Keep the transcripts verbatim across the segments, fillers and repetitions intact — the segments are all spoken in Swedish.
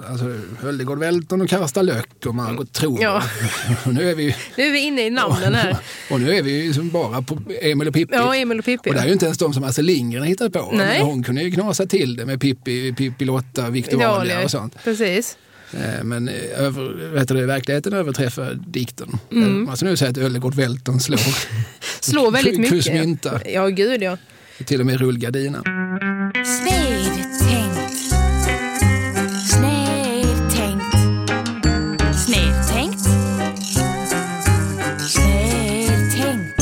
Alltså, Höldegård Välton och Karsta Löck och Margot Tro. Ja. Och nu är vi Nu är vi inne i namnen här. Och nu är vi ju som bara på Emil och Pippi. Ja, Emil och Pippi. Och det är ju inte ens de som Astrid Lindgren har hittat på. Nej. Men hon kunde ju knasa till det med Pippi, Pippi Lotta, Victoria och sånt. Precis. Men över, vet du, verkligheten överträffar dikten. Mm. Alltså nu säger att Höldegård Välton slår. Slår väldigt mycket. Kursmynta. Ja, gud ja. Till och med rullgardina. Snedtänkt. Snedtänkt. Snedtänkt. Snedtänkt.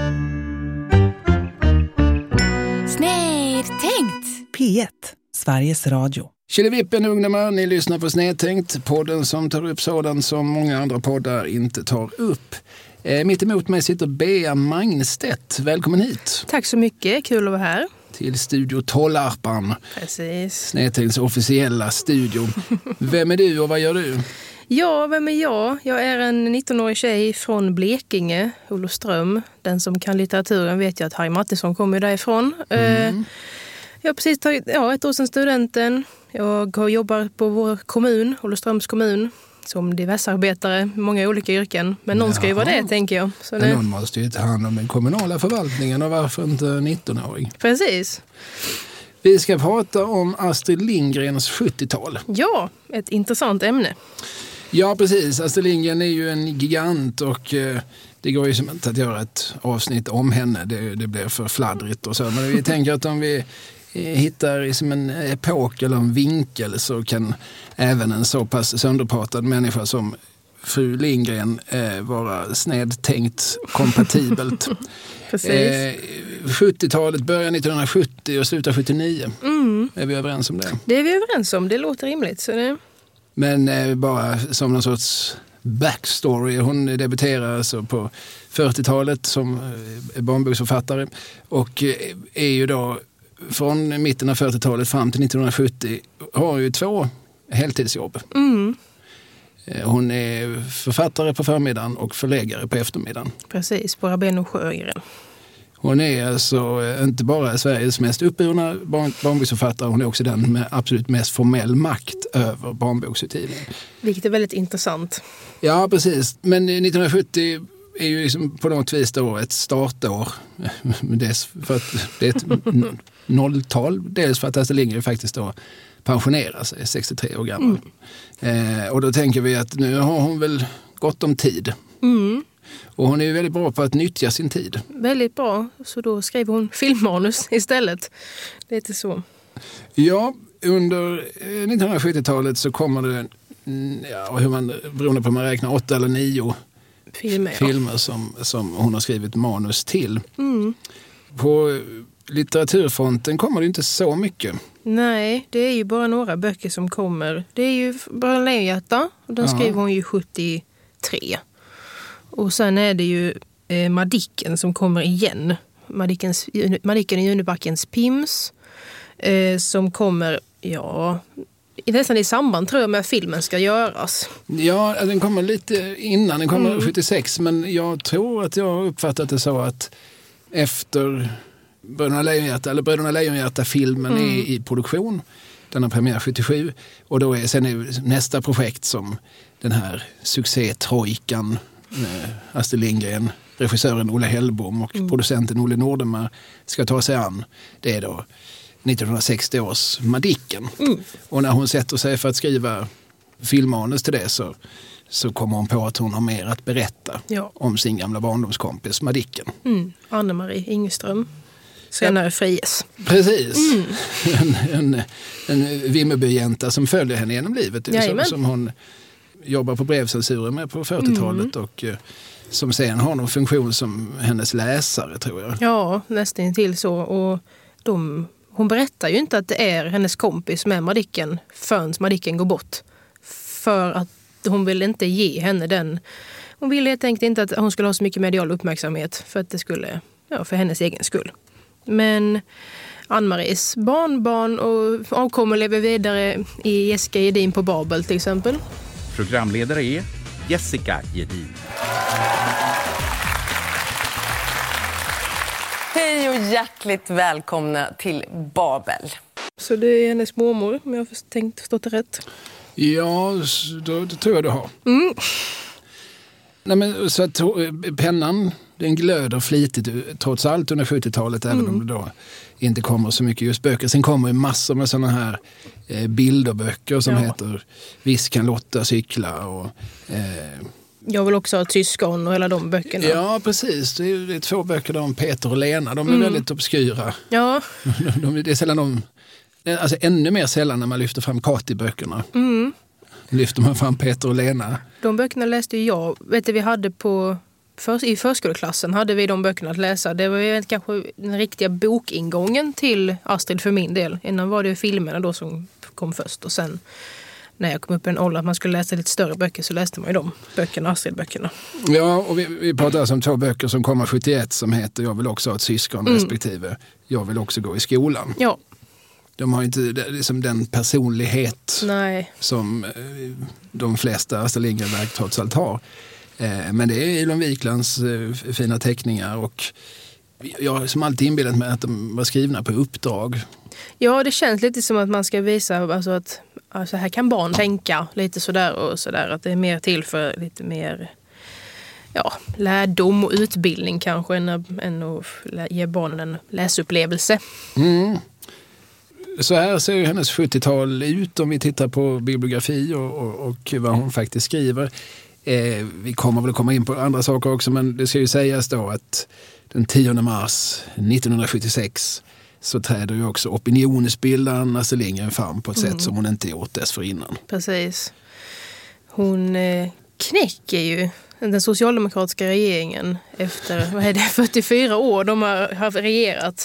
Snedtänkt. P ett, Sveriges Radio. Tjillevippen ungdomar, ni lyssnar på Snedtänkt, podden som tar upp sådant som många andra poddar inte tar upp. Eh, mitt emot mig sitter Bea Magnstedt. Välkommen hit. Tack så mycket, kul att vara här. Till Studio Tollarpan. Precis. Snedtänkts officiella studio. Vem är du och vad gör du? Ja, vem är jag? Jag är en nittonårig tjej från Blekinge, Olofström. Den som kan litteraturen vet jag att Harry Mattisson kommer därifrån. Mm. Jag har precis tagit ja, ett år sedan studenten. Jag har jobbat på vår kommun, Olofströms kommun, som diversarbetare, många olika yrken. Men någon ska ju vara det, tänker jag. Så det... Någon måste ju ta hand om den kommunala förvaltningen och varför inte nittonåring? Precis. Vi ska prata om Astrid Lindgrens sjuttiotal. Ja, ett intressant ämne. Ja, precis. Astrid Lindgren är ju en gigant och eh, det går ju som inte att göra ett avsnitt om henne. Det, det blir för fladdrigt och så. Men vi tänker att om vi hittar liksom en epok eller en vinkel så kan även en så pass sönderpratad människa som fru Lindgren eh, vara snedtänkt kompatibelt. Precis. Eh, sjuttiotalet börjar nittonhundrasjuttio och slutar sjuttionio. Mm. Är vi överens om det? Det är vi överens om, det låter rimligt. Så det... Men eh, bara som någon sorts backstory. Hon debuterar alltså på fyrtiotalet som eh, barnboksförfattare och eh, är ju då från mitten av fyrtiotalet fram till nittonhundrasjuttio har ju två heltidsjobb. Mm. Hon är författare på förmiddagen och förläggare på eftermiddagen. Precis, på Rabén och Sjögren. Hon är alltså inte bara Sveriges mest uppburna barn, barnboksförfattare, hon är också den med absolut mest formell makt över barnboksutgivningen. Vilket är väldigt intressant. Ja, precis. Men nittonhundrasjuttio är ju liksom på något vis då ett startår. Dels för att det är ett nolltal. Dels för att Astrid Lindgren faktiskt då pensionerar sig, sextiotre år gammal. Mm. Eh, och då tänker vi att nu har hon väl gott om tid. Mm. Och hon är ju väldigt bra på att nyttja sin tid. Väldigt bra. Så då skriver hon filmmanus istället. Det är inte så. Ja, under nittonhundrasjuttiotalet så kommer det, ja, hur man, beroende på hur man räknar, åtta eller nio filmer, filmer som, som hon har skrivit manus till. Mm. På litteraturfronten kommer det inte så mycket. Nej, det är ju bara några böcker som kommer. Det är ju Bröderna Lejonhjärta, och den skriver hon ju sjuttiotre. Och sen är det ju eh, Madicken som kommer igen. Madickens, Madicken i Junibackens Pims eh, som kommer, ja, nästan i samband tror jag med att filmen ska göras. Ja, den kommer lite innan, den kommer mm. sjuttiosex, men jag tror att jag har uppfattat det så att efter Bröderna Lejonhjärta, eller Bröderna Lejonhjärta-filmen mm. är i produktion. Den har premiär sjuttiosju och då är sen är nästa projekt som den här succé-trojkan med Astrid Lindgren, regissören Olle Hellbom och mm. producenten Olle Nordemar ska ta sig an. Det är då nittonhundrasextio års Madicken. Mm. Och när hon sätter sig för att skriva filmmanus till det så, så kommer hon på att hon har mer att berätta ja. om sin gamla barndomskompis Madicken. Mm. Anne-Marie Ingström. Senare ja. friges. Precis. Mm. En, en, en Vimmerbyjänta som följer henne genom livet. Som, som hon jobbar på brevcensuren med på fyrtiotalet mm. och som sen har någon funktion som hennes läsare, tror jag. Ja, nästan till så. Och de, hon berättar ju inte att det är hennes kompis med Madicken förrän Madicken går bort. För att hon vill inte ge henne den. Hon ville helt enkelt inte att hon skulle ha så mycket medial uppmärksamhet för att det skulle, ja, för hennes egen skull. Men Ann-Maries barnbarn och avkommer lever vidare i Jessica Gedin på Babel till exempel. Programledare är Jessica Gedin. Hej och hjärtligt välkomna till Babel. Så det är hennes mormor, om jag har tänkt förstått det rätt. Ja, då, då tror jag du har. Mm. Nej, men, så att pennan, den glöder flitigt trots allt under sjuttiotalet, även mm. om det då inte kommer så mycket just böcker. Sen kommer ju massor med sådana här eh, bilderböcker som ja. heter Visst kan Lotta cykla och... Eh, Jag vill också ha Syskon och hela de böckerna. Ja, precis. Det är, det är två böcker om Peter och Lena. De är mm. väldigt obskyra. Ja. de, de, det är sällan de... Alltså ännu mer sällan när man lyfter fram Kati-böckerna. Mm. Lyfter man fram Peter och Lena. De böckerna läste jag. Vet du, vi hade på... För, I förskoleklassen hade vi de böckerna att läsa. Det var ju kanske den riktiga bokingången till Astrid för min del. Innan var det filmerna då som kom först. Och sen när jag kom upp i en ålder att man skulle läsa lite större böcker så läste man ju de böckerna, Astrid-böckerna. Ja, och vi, vi pratar alltså om två böcker som kommer sjuttioett som heter Jag vill också ha ett syskon mm. respektive Jag vill också gå i skolan. Ja. De har inte liksom den personlighet Nej. som de flesta Astrid Lindgren-verk trots allt har. Men det är Ilon Wiklands fina teckningar och jag har som alltid inbildat mig att de var skrivna på uppdrag. Ja, det känns lite som att man ska visa alltså att alltså här kan barn tänka lite sådär och sådär. Att det är mer till för lite mer ja, lärdom och utbildning kanske än, än att ge barnen en läsupplevelse. Mm. Så här ser ju hennes sjuttiotal ut om vi tittar på bibliografi och, och, och vad hon faktiskt skriver. Eh, vi kommer väl komma in på andra saker också, men det ska ju sägas då att den tionde mars nittonhundrasjuttiosex så träder ju också opinionsbildaren Astrid Lindgren fram på ett mm. sätt som hon inte gjort dessförinnan. Precis. Hon eh, knäcker ju den socialdemokratiska regeringen efter vad är det, fyrtiofyra år de har, har regerat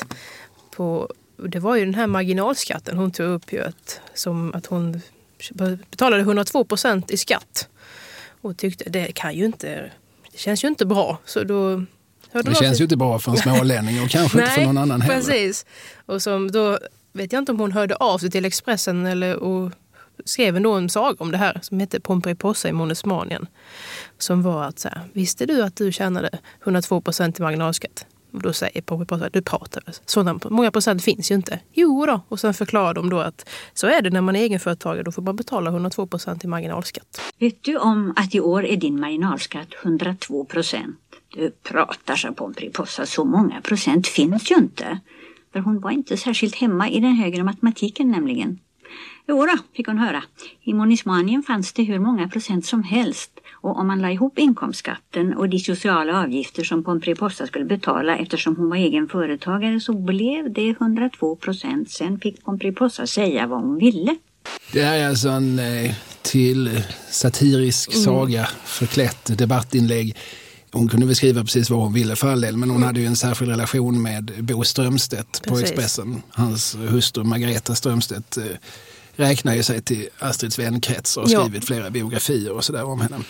på. Det var ju den här marginalskatten hon tog upp ju att, som att hon betalade hundratvå procent i skatt. Och tyckte det kan ju inte, det känns ju inte bra. Så då, det känns till... ju inte bra för en smålänning och kanske inte för någon annan heller. Precis. Och som då vet jag inte om hon hörde av sig till Expressen eller och skrev ändå en saga om det här som heter Pomperipossa i Monosmanien. Som var att så här, visste du att du tjänade hundratvå procent i marginalskatt? Och då säger Pomperipossa, du pratar. Sådana många procent finns ju inte. Jo då. Och sen förklarar de då att så är det när man är egenföretagare. Då får man betala hundratvå procent i marginalskatt. Vet du om att i år är din marginalskatt hundratvå procent? Du pratar, sa Pomperipossa. Så många procent finns ju inte. För hon var inte särskilt hemma i den högre matematiken nämligen. Jo då, fick hon höra. I Monismanien fanns det hur många procent som helst. Och om man la ihop inkomstskatten och de sociala avgifter som Pomperipossa skulle betala eftersom hon var egen företagare så blev det hundratvå procent. Sen fick Pomperipossa säga vad hon ville. Det här är alltså en eh, till satirisk mm. saga, förklätt debattinlägg. Hon kunde väl skriva precis vad hon ville för all del, men hon mm. hade ju en särskild relation med Bo Strömstedt på precis. Expressen. Hans hustru Margareta Strömstedt eh, räknar ju sig till Astrids vänkrets och har skrivit ja. flera biografier och sådär om henne.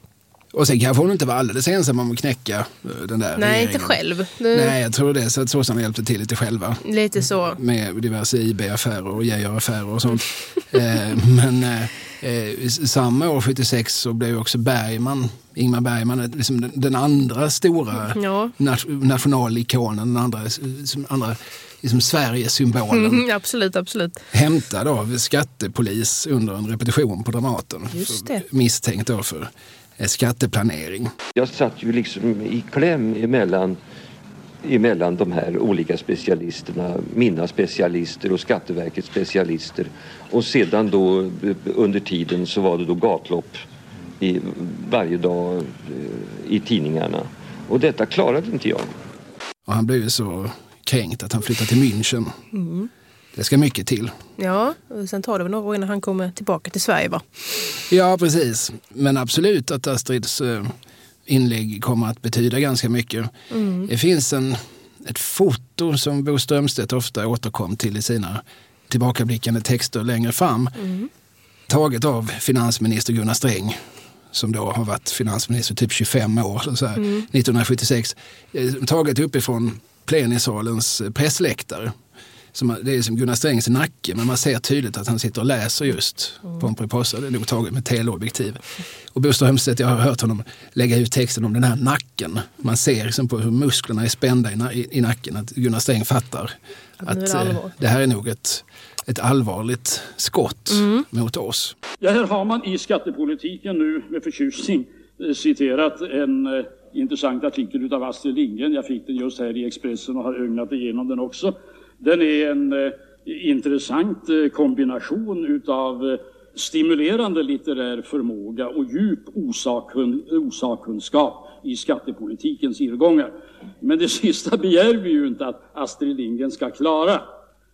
Och sen kanske hon inte var alldeles ensam om att knäcka den där Nej, regeringen. inte själv. Det... Nej, jag tror det. Så att sossarna hjälpte till lite själva. Lite så. Med diverse I B-affärer och Geijer-affärer och sånt. eh, men eh, samma år, sjuttiosex, så blev också Bergman, Ingmar Bergman, liksom den, den andra stora ja. nat- nationalikonen, den andra, som, andra liksom Sverige-symbolen. Mm, absolut, absolut. Hämtad av skattepolis under en repetition på Dramaten. Just det. För, misstänkt då för skatteplanering. Jag satt ju liksom i kläm emellan, emellan de här olika specialisterna, mina specialister och Skatteverkets specialister. Och sedan då under tiden så var det då gatlopp i, varje dag i tidningarna. Och detta klarade inte jag. Och han blev ju så kränkt att han flyttade till München. Mm. Det ska mycket till. Ja, och sen tar det väl några år innan han kommer tillbaka till Sverige, va? Ja, precis. Men absolut att Astrids inlägg kommer att betyda ganska mycket. Mm. Det finns en, ett foto som Bo Strömstedt ofta återkom till i sina tillbakablickande texter längre fram. Mm. Taget av finansminister Gunnar Sträng, som då har varit finansminister typ tjugofem år, så här, mm. nittonhundrasjuttiosex. Taget uppifrån plenisalens pressläktare. Som, det är som Gunnar Strängs nacke, men man ser tydligt att han sitter och läser just mm. Pomperipossa. Det är nog taget med teleobjektiv. Och Bo Strömstedt, jag har hört honom lägga ut texten om den här nacken. Man ser liksom på hur musklerna är spända i, i, i nacken, att Gunnar Sträng fattar att det, eh, det här är nog ett ett allvarligt skott mm. mot oss. Ja, här har man i skattepolitiken nu med förtjusning citerat en eh, intressant artikel av Astrid Lindgren. Jag fick den just här i Expressen och har ögnat igenom den också. Den är en eh, intressant eh, kombination utav eh, stimulerande litterär förmåga och djup osakun, osakkunskap i skattepolitikens irrgångar. Men det sista begär vi ju inte att Astrid Lindgren ska klara.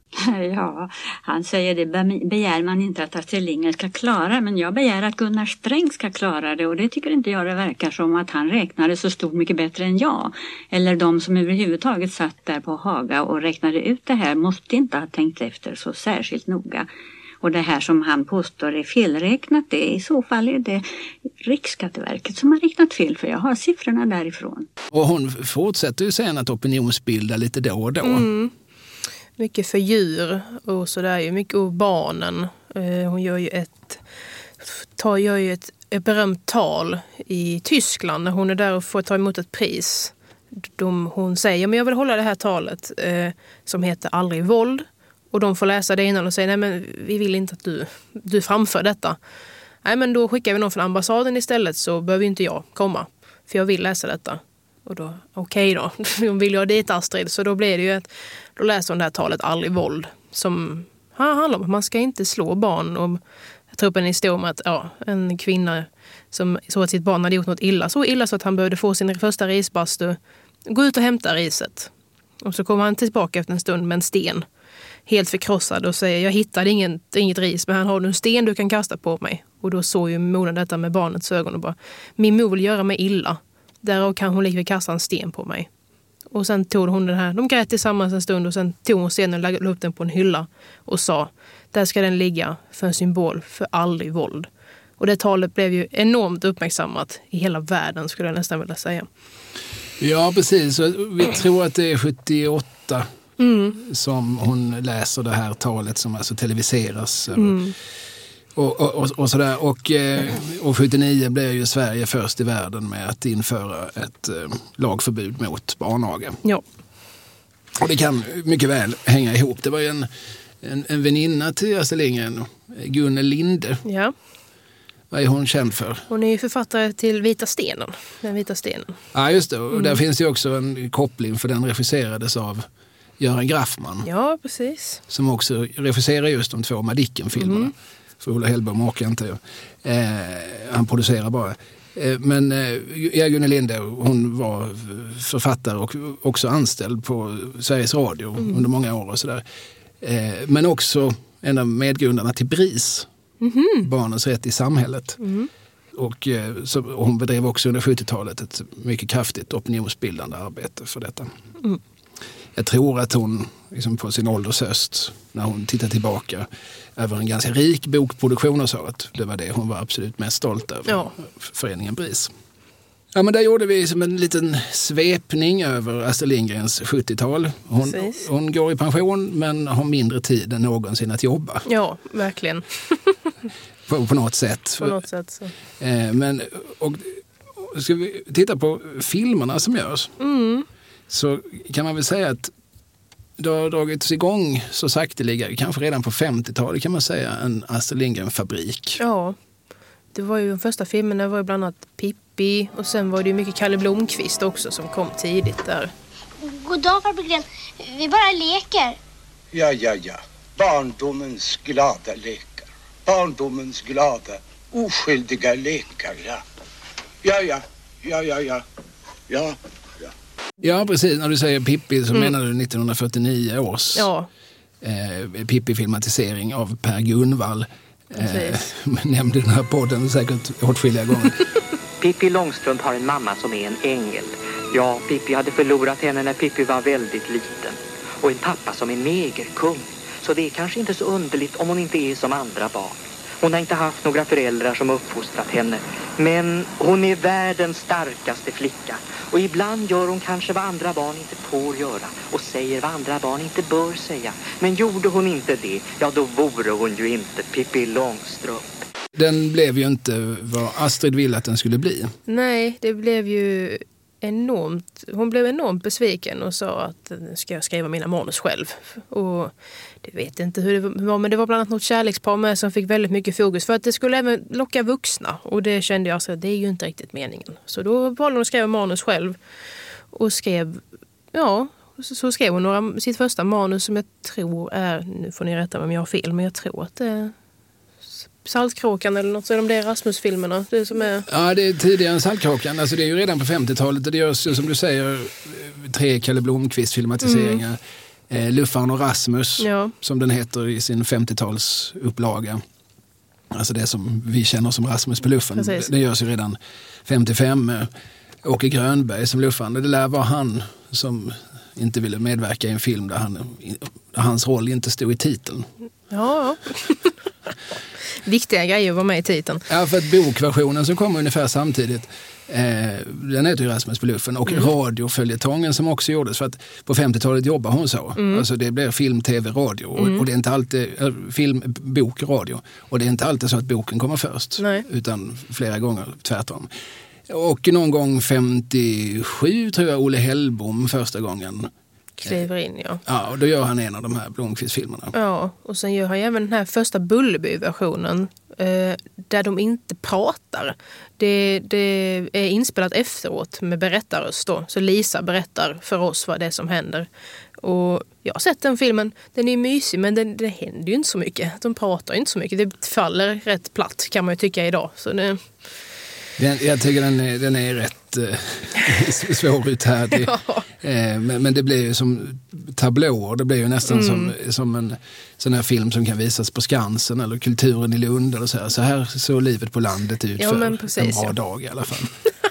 Ja, han säger det begär man inte att Astrid Lindgren ska klara, men jag begär att Gunnar Sträng ska klara det, och det tycker inte jag det verkar som att han räknade så stort mycket bättre än jag. Eller de som överhuvudtaget satt där på Haga och räknade ut det här måste inte ha tänkt efter så särskilt noga. Och det här som han påstår är felräknat, det i så fall är det Riksskatteverket som har räknat fel, för jag har siffrorna därifrån. Och hon fortsätter ju sen att opinionsbilda lite då och då. Mm. Mycket för djur och sådär, mycket och barnen. Hon gör ju ett, tar, gör ju ett, ett berömt tal i Tyskland när hon är där och får ta emot ett pris. De, hon säger, men jag vill hålla det här talet eh, som heter Aldrig våld. Och de får läsa det innan och säger, nej men vi vill inte att du, du framför detta. Nej, men då skickar vi någon från ambassaden istället, så behöver inte jag komma. För jag vill läsa detta. Och då, okej okay då, de vill ju ha dit Astrid. Så då blir det ju ett, då läser hon det här talet Aldrig våld. Som handlar om att man ska inte slå barn. Och jag tror på en historia om att ja, en kvinna som såg att sitt barn hade gjort något illa. Så illa så att han behövde få sin första risbastu. Gå ut och hämta riset. Och så kommer han tillbaka efter en stund med en sten. Helt förkrossad och säger, jag hittade inget, inget ris, men han har en sten du kan kasta på mig. Och då såg ju modern detta med barnets ögon och bara, min mor vill göra mig illa. Därav kan hon likväl kasta en sten på mig. Och sen tog hon den här, de grät tillsammans en stund och sen tog hon stenen och lade upp den på en hylla och sa, där ska den ligga för en symbol för aldrig våld. Och det talet blev ju enormt uppmärksammat i hela världen, skulle jag nästan vilja säga. Ja, precis. Vi tror att det är sjuttioåtta mm. som hon läser det här talet som alltså televiseras. Mm. Och, och, och, och, sådär. Och, och sjuttionio blev ju Sverige först i världen med att införa ett eh, lagförbud mot barnaga. Ja. Och det kan mycket väl hänga ihop. Det var ju en, en, en väninna till Astrid Lindgren, Gunnel Linde. Ja. Vad är hon känd för? Hon är ju författare till Vita stenen. Den vita stenen. Ja, just det. Och mm. där finns det ju också en koppling, för den regisserades av Göran Graffman. Ja, precis. Som också regisserar just de två Madicken-filmerna. Mm. För Ola Hellbom åker inte. Eh, han producerar bara. Eh, men eh, Gunnel Linde, hon var författare och också anställd på Sveriges Radio mm. under många år och sådär. Eh, men också en av medgrundarna till BRIS. Mm-hmm. Barnens rätt i samhället. Mm. Och eh, så, hon bedrev också under sjuttiotalet ett mycket kraftigt opinionsbildande arbete för detta. Mm. Jag tror att hon liksom på sin ålders höst, när hon tittar tillbaka över en ganska rik bokproduktion och så, att det var det hon var absolut mest stolt över. Ja. Föreningen BRIS. Ja, men där gjorde vi som en liten svepning över Astrid Lindgrens sjuttiotal. Hon, hon går i pension men har mindre tid än någonsin att jobba. Ja, verkligen. på, på något sätt. På något sätt så. Eh, men, och, ska vi titta på filmerna som görs? Mm. Så kan man väl säga att det har dragits igång så sakteliga, kanske redan på femtiotalet kan man säga, en Astrid Lindgren-fabrik. Ja, det var ju de första filmerna var ju bland annat Pippi och sen var det ju mycket Kalle Blomqvist också som kom tidigt där. God dag farbror Glenn, vi bara leker. Ja, ja, ja. Barndomens glada lekar. Barndomens glada, oskyldiga lekar, ja. Ja, ja, ja, ja, ja, ja. Ja, precis. När du säger Pippi så mm. menar du nittonhundrafyrtionio års ja. eh, Pippi-filmatisering av Per Gunvall. Eh, nämnde den här podden säkert åtskilliga gånger. Pippi Långstrump har en mamma som är en ängel. Ja, Pippi hade förlorat henne när Pippi var väldigt liten. Och en pappa som är negerkung. Så det är kanske inte så underligt om hon inte är som andra barn. Hon har inte haft några föräldrar som uppfostrat henne. Men hon är världens starkaste flicka. Och ibland gör hon kanske vad andra barn inte får göra. Och säger vad andra barn inte bör säga. Men gjorde hon inte det, ja då vore hon ju inte Pippi Långstrump. Den blev ju inte vad Astrid ville att den skulle bli. Nej, det blev ju enormt, hon blev enormt besviken och sa att ska jag skriva mina manus själv. Och det vet inte hur det var, men det var bland annat något kärlekspar med som fick väldigt mycket fokus för att det skulle även locka vuxna. Och det kände jag så att det är ju inte riktigt meningen. Så då valde hon att skriva manus själv och skrev, ja, så skrev hon några, sitt första manus som jag tror är, nu får ni rätta mig om jag har fel, men jag tror att det är Saltkråkan eller något, så är de där Rasmus-filmerna. Det som är... Ja, det är tidigare än Saltkråkan. Alltså det är ju redan på femtiotalet och det görs, som du säger, tre Kalle Blomqvist-filmatiseringar. Mm. Eh, Luffaren och Rasmus, ja. Som den heter i sin femtiotalsupplaga. Alltså det som vi känner som Rasmus på Luffen. Precis. Det görs ju redan femtiofem. Eh, Åke Grönberg som Luffaren. Det lär vara han som inte ville medverka i en film där, han, där hans roll inte stod i titeln. Ja, viktiga grejer var med i titeln. Ja, för att bokversionen som kommer ungefär samtidigt, eh, den heter ju Rasmus på Luffen, och mm. radioföljetongen som också gjordes, för att på femtiotalet jobbar hon så. Mm. Alltså det blir film, tv, radio mm. och, och det är inte alltid äh, film, bok, radio. Och det är inte alltid så att boken kommer först. Nej. Utan flera gånger tvärtom. Och någon gång femtiosju tror jag Olle Hellbom första gången kliver in, ja. Ja, och då gör han en av de här Blomqvist-filmerna. Ja, och sen gör han även den här första Bullerby-versionen eh, där de inte pratar. Det, det är inspelat efteråt med berättarröst då. Så Lisa berättar för oss vad det är som händer. Och jag har sett den filmen. Den är mysig, men det, det händer ju inte så mycket. De pratar inte så mycket. Det faller rätt platt, kan man ju tycka idag. Så det... Den, jag tycker den är, den är rätt eh, svåruthärdlig. Ja. Eh, men, men det blir ju som tablåer. Det blir ju nästan mm. som, som en sån här film som kan visas på Skansen eller Kulturen i Lund. Eller så, här. Så här såg livet på landet ut ja, för precis, en bra ja. dag i alla fall.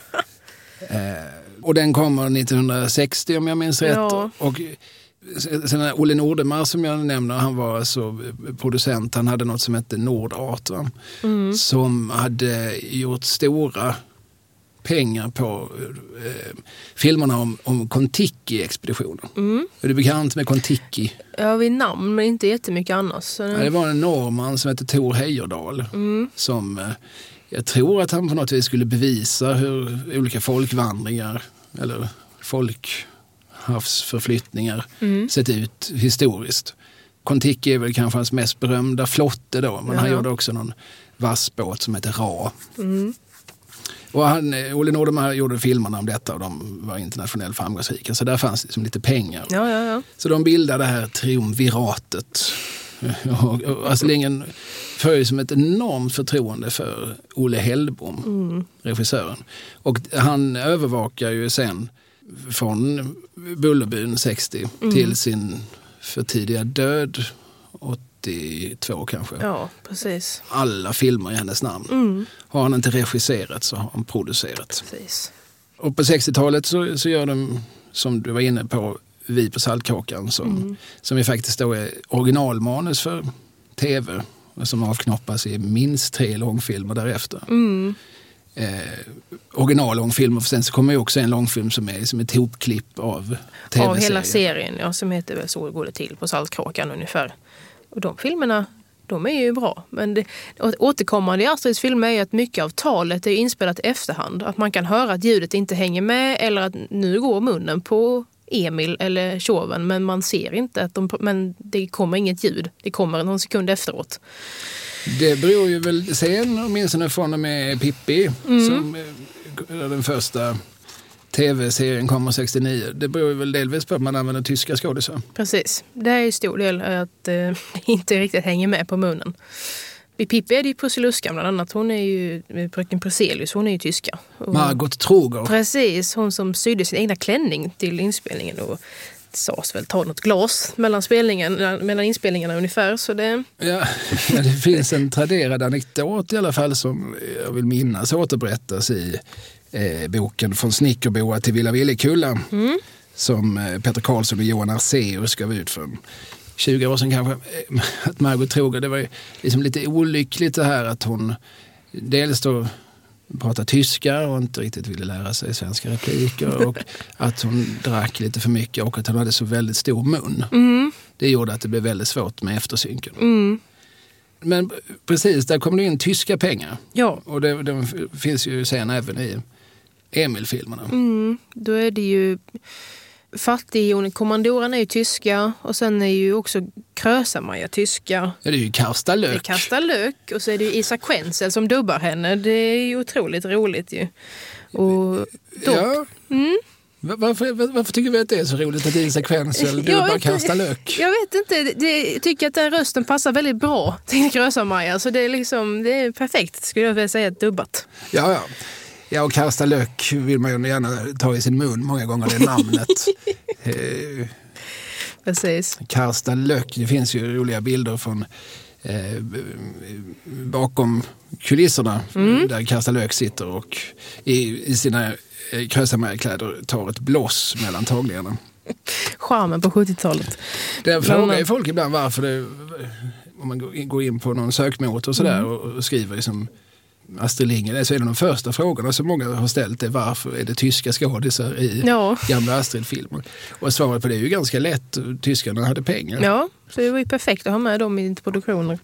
eh, och den kommer nittonhundrasextio om jag minns rätt. Ja. Och sen Olle Nordemar som jag nämner, han var alltså producent, han hade något som hette Nordart, va? Mm. Som hade gjort stora pengar på eh, filmerna om, om Kon-Tiki-expeditionen. Mm. Är du bekant med Kon-Tiki? Ja, vid namn, men inte jättemycket annars. Så det... Ja, det var en norrman som hette Tor Heyerdahl mm. som eh, jag tror att han på något vis skulle bevisa hur olika folkvandringar eller folk havsförflyttningar mm. sett ut historiskt. Kon-Tiki är väl kanske hans mest berömda flotte då, men Jaha. han gjorde också någon vassbåt som heter Ra. Mm. Och han, Olle Nordemar gjorde filmerna om detta och de var internationellt framgångsrika, så där fanns liksom lite pengar. Ja, ja, ja. Så de bildade det här triumviratet. och, och Astrid Lindgren får ju som ett enormt förtroende för Olle Hellbom, mm. regissören. Och han övervakar ju sen från Bullerbyn sextio mm. till sin för tidiga död åttiotvå kanske. Ja, precis. Alla filmer i hennes namn. Mm. Har han inte regisserat så har han producerat. Precis. Och på sextiotalet så, så gör de, som du var inne på, Vi på Saltkråkan som, mm. som är faktiskt då är originalmanus för tv som avknoppas i minst tre långfilmer därefter. Mm. Eh, originallångfilmer, för sen så kommer ju också en långfilm som är som ett hopklipp av tv-serien. Av hela serien, ja, som heter väl Så går det till på Saltkråkan ungefär. Och de filmerna, de är ju bra. Men det, återkommande i Astrids filmer är att mycket av talet är inspelat i efterhand. Att man kan höra att ljudet inte hänger med eller att nu går munnen på Emil eller Tjoven, men man ser inte att de, men det kommer inget ljud. Det kommer någon sekund efteråt. Det beror ju väl sen, åtminstone från och med Pippi, mm. som den första tv-serien kommer sextionio. Det beror ju väl delvis på att man använder tyska skådisar. Precis. Det är ju stor del att eh, inte riktigt hänger med på munnen. Vid Pippi är det ju Prussiluskan bland annat. Hon är ju, fröken Pruselius, hon är ju tyska. Och, Margot Troger. Precis, hon som sydde sin egna klänning till inspelningen och sades väl ta något glas mellan, spelningen, mellan inspelningarna ungefär. Så det... Ja, det finns en traderad anekdot i alla fall som jag vill minnas återberättas i eh, boken Från Snickerboa till Villa Villekulla mm. som eh, Peter Karlsson och Johan Arceus gav ut för tjugo år sedan kanske. Att Margot Troger, det var liksom lite olyckligt det här att hon dels då pratar tyska och inte riktigt ville lära sig svenska repliker och att hon drack lite för mycket och att hon hade så väldigt stor mun. Mm. Det gjorde att det blev väldigt svårt med eftersynken. Mm. Men precis, där kom det in tyska pengar. Ja. Och det, det finns ju sen även i Emil-filmerna. Mm, då är det ju Fattighjonen, kommandoran är ju tyska och sen är ju också Krösa-Maja tyska. Ja, det är ju Karsta Lök. Det är Karsta Lök och så är det ju Isak Quenzel som dubbar henne. Det är ju otroligt roligt ju. Och då, ja. Mm. Varför, var, varför tycker vi att det är så roligt att Isak Quenzel dubbar Karsta Lök? Jag vet inte, det, jag tycker att den rösten passar väldigt bra till Krösa-Maja. Så det är liksom, det är perfekt skulle jag vilja säga, dubbat. Ja, ja. Ja, och Karsta Lök vill man ju gärna ta i sin mun många gånger, det namnet. eh, Precis. Karsta Lök, det finns ju roliga bilder från eh, bakom kulisserna mm. där Karsta Lök sitter och i, i sina eh, Krösa-Maja-kläder tar ett blås mellan tagningarna. Charmen på sjuttiotalet. Där frågar ju folk ibland varför det, om man går in på någon sökmotor och sådär mm. och skriver liksom Astrid Lindgren, så är det de första frågorna som många har ställt är varför är det tyska skådisar i ja. gamla Astrid-filmer. Och svaret på det är ju ganska lätt. Tyskarna hade pengar. Ja, så det var ju perfekt att ha med dem i produktioner.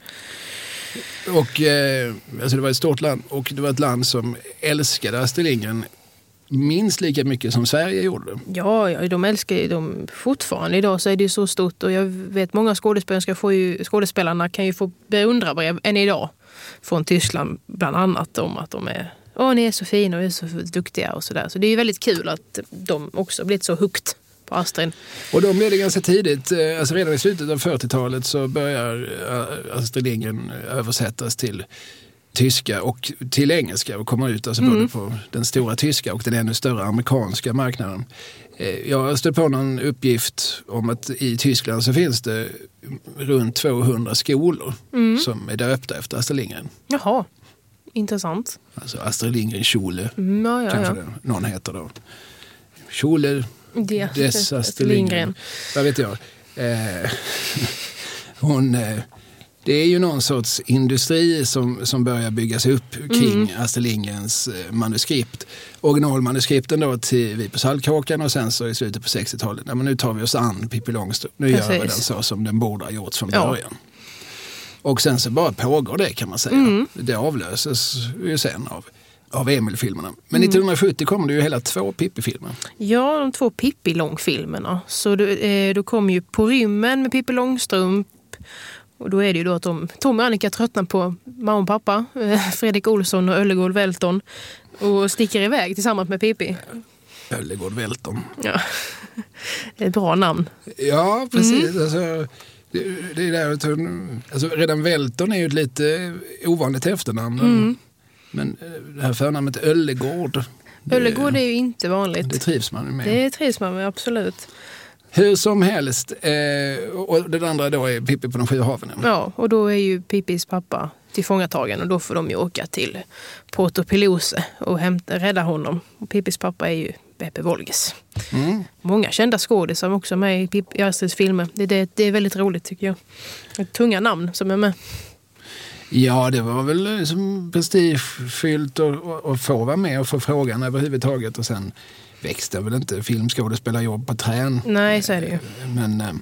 Och eh, alltså det var ett stort land och det var ett land som älskade Astrid Lindgren minst lika mycket som Sverige gjorde. Ja, ja, de älskar ju dem fortfarande. Idag så är det ju så stort och jag vet många skådespelare får ju, skådespelarna kan ju få beundrarbrev än idag från Tyskland bland annat om att de är åh, ni är så fina och är så duktiga och sådär. Så det är ju väldigt kul att de också blivit så högt på Astrid. Och de blev det ganska tidigt, alltså redan i slutet av fyrtiotalet så börjar Astrid Lindgren översättas till tyska och till engelska och kommer ut alltså mm. både på den stora tyska och den ännu större amerikanska marknaden. Jag har stött på någon uppgift om att i Tyskland så finns det runt tvåhundra skolor mm. som är döpta efter Astrid Lindgren. Jaha, intressant. Alltså Astrid Lindgren Schule, mm, ja, ja, kanske ja. det, någon heter då. Schule det, des Astrid Lindgren. Vad vet jag. Eh, hon... Eh, Det är ju någon sorts industri som, som börjar byggas upp kring mm. Astrid Lindgrens manuskript. Originalmanuskripten då till Vi på Saltkråkan och sen så i slutet på sextiotalet. Ja, men nu tar vi oss an Pippi Långstrump. Nu Precis. Gör vi den så som den borde ha gjorts från början. Ja. Och sen så bara pågår det kan man säga. Mm. Det avlöses ju sen av, av Emil-filmerna. Men mm. nittonhundrasjuttio kommer det ju hela två Pippi-filmer. Ja, de två Pippi-långfilmerna. Så då, eh, då kom ju På rymmen med Pippi Långstrump. Och då är det ju då att de, Tom och Annika tröttnar på mamma och pappa, Fredrik Olsson och Öllegård Välton och sticker iväg tillsammans med Pippi. Öllegård Välton. Ja, det är ett bra namn. Ja, precis. Mm. Alltså, det, det är där att hon, alltså, redan Välton är ju ett lite ovanligt efternamn. Mm. Men det här förnamnet Öllegård. Öllegård är ju inte vanligt. Det trivs man med. Det trivs man med, absolut. Hur som helst, eh, och det andra då är Pippi på de sju haven. Ja, och då är ju Pippis pappa tillfångatagen och då får de ju åka till Porto Pilose och hämta, rädda honom. Och Pippis pappa är ju Beppe Wolges. Mm. Många kända skådisar som också är med i, Pippi, i Astrids filmer. Det, det, det är väldigt roligt tycker jag. Ett tunga namn som är med. Ja, det var väl liksom prestigefyllt att få vara med och få frågan överhuvudtaget och sen växte väl inte filmskådespelarjobb på trän. Nej, så är det ju. Men eh,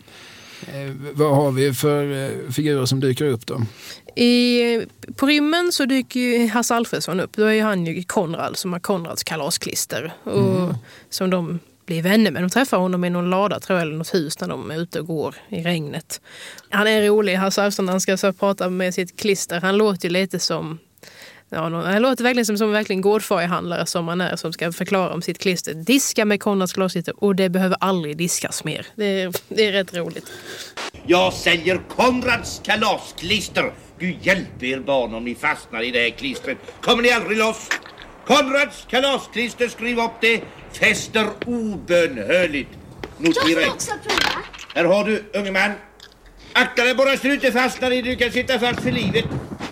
vad har vi för eh, figurer som dyker upp då? I, på rymmen så dyker ju Hasse Alfredson upp. Då är ju han ju Konrad som har Konrads kalasklister. Och mm. som de blir vänner med. De träffar honom i någon lada tror jag, eller något hus när de är ute och går i regnet. Han är rolig, Hasse Alfredson, han ska så prata med sitt klister. Han låter ju lite som... Ja, det låter verkligen som, som verkligen gårdfarihandlare som man är som ska förklara om sitt klister. Diska med Konrads glaslister och det behöver aldrig diskas mer. Det är, det är rätt roligt. Jag säljer Konrads kalasklister. Gud hjälp er barn om ni fastnar i det här klistret. Kommer ni aldrig loss? Konrads kalasklister, skriv upp det. Fäster obönhörligt. Notera. Jag ska också prova. Här har du, unge man. Akta dig bara så du inte fastnar i. Du kan sitta fast för livet.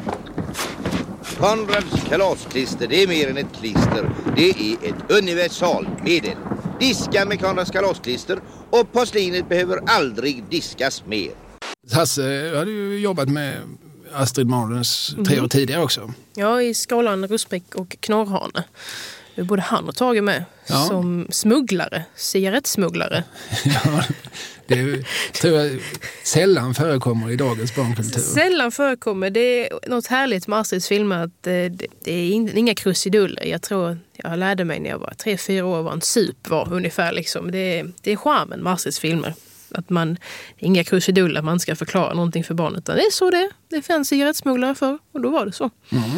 Konrads kalasklister, det är mer än ett klister. Det är ett universalmedel. Diska med Konrads kalasklister och porslinet behöver aldrig diskas mer. Hasse hade ju jobbat med Astrid Marlens tre år tidigare också. Ja, i Skalan, Rusbäck och Knorrhane. Det är både han och Tage med ja. som smugglare, cigarettsmugglare. Ja, det är, tror jag sällan förekommer i dagens barnkultur. Sällan förekommer. Det är något härligt med Astrids filmer att det, det är inga krusiduller. Jag tror jag lärde mig när jag var tre, fyra år vad en sup var ungefär. Liksom. Det, är, det är charmen med Astrids filmer. Att man, det är inga krusiduller, man ska förklara någonting för barnet. Det är så det Det fanns cigarettsmugglare för och då var det så. Mm.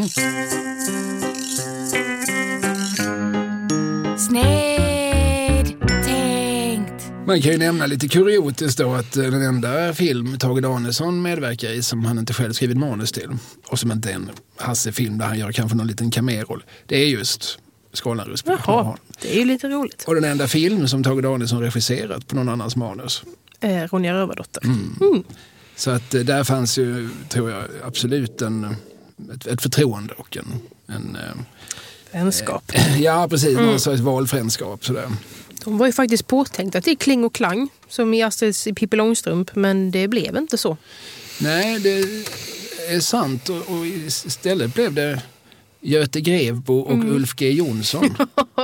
Snedtänkt. Man kan ju nämna lite kuriotiskt då att den enda film Tage Danielsson medverkar i som han inte själv skrivit manus till och som inte är en Hasse-film där han gör kanske någon liten cameo-roll, det är just Skålan Rusk. Jaha, det är ju lite roligt. Och den enda film som Tage Danielsson regisserat på någon annans manus. Eh, Ronja Rövardotter. Mm. Mm. Så att där fanns ju, tror jag, absolut en, ett, ett förtroende och en... en vänskap. Eh, ja, precis. Mm. Någon slags valfrändskap. Sådär. De var ju faktiskt påtänkta till Kling och Klang som i Astrids i Pippi Långstrump, men det blev inte så. Nej, det är sant. Och, och istället blev det Göte Grevbo och mm. Ulf G. Jonsson.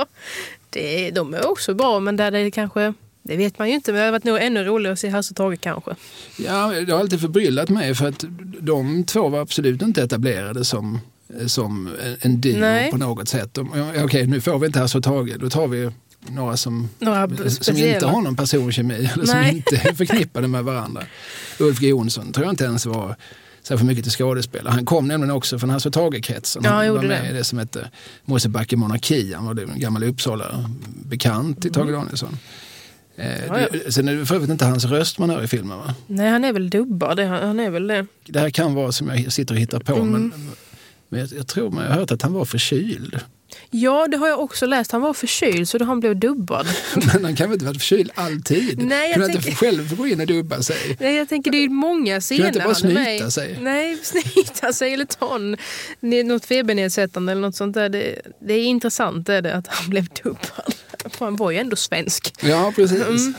det, de är också bra, men där det kanske... Det vet man ju inte, men det har varit nog ännu roligare att se Hasse och Tage kanske. Ja, det har alltid förbryllat mig för att de två var absolut inte etablerade som, som en duo på något sätt. De, ja, okej, nu får vi inte Hasse och Tage, då tar vi några som, några som inte har någon personkemi eller Nej. som inte är förknippade med varandra. Ulf G. Jonsson tror jag inte ens var så för mycket till skådespelare. Han kom nämligen också från Hasse och Tage-kretsen. Ja, han var med med i det som hette Mosebacke Monarki. Han var det en gammal Uppsala bekant till Tage Danielsson. Eh, ja, ja. Sen är det för övrigt inte hans röst man hör i filmen, va? Nej, han är väl dubbad. Han är väl det. Det här kan vara som jag sitter och hittar på, mm. men, men jag, jag tror man har hört att han var förkyld. Ja, det har jag också läst. Han var förkyld så då han blev dubbad. Men han kan väl inte vara förkyld alltid? Nej, jag kan tänker... inte själv gå in och dubba sig? Nej, jag tänker det är många scener. Kan inte bara snyta med... sig? Nej, snyta sig eller ta en, något febernedsättande eller något sånt där. Det, det är intressant är det, att han blev dubbad. För han var ju ändå svensk. Ja, precis. Mm.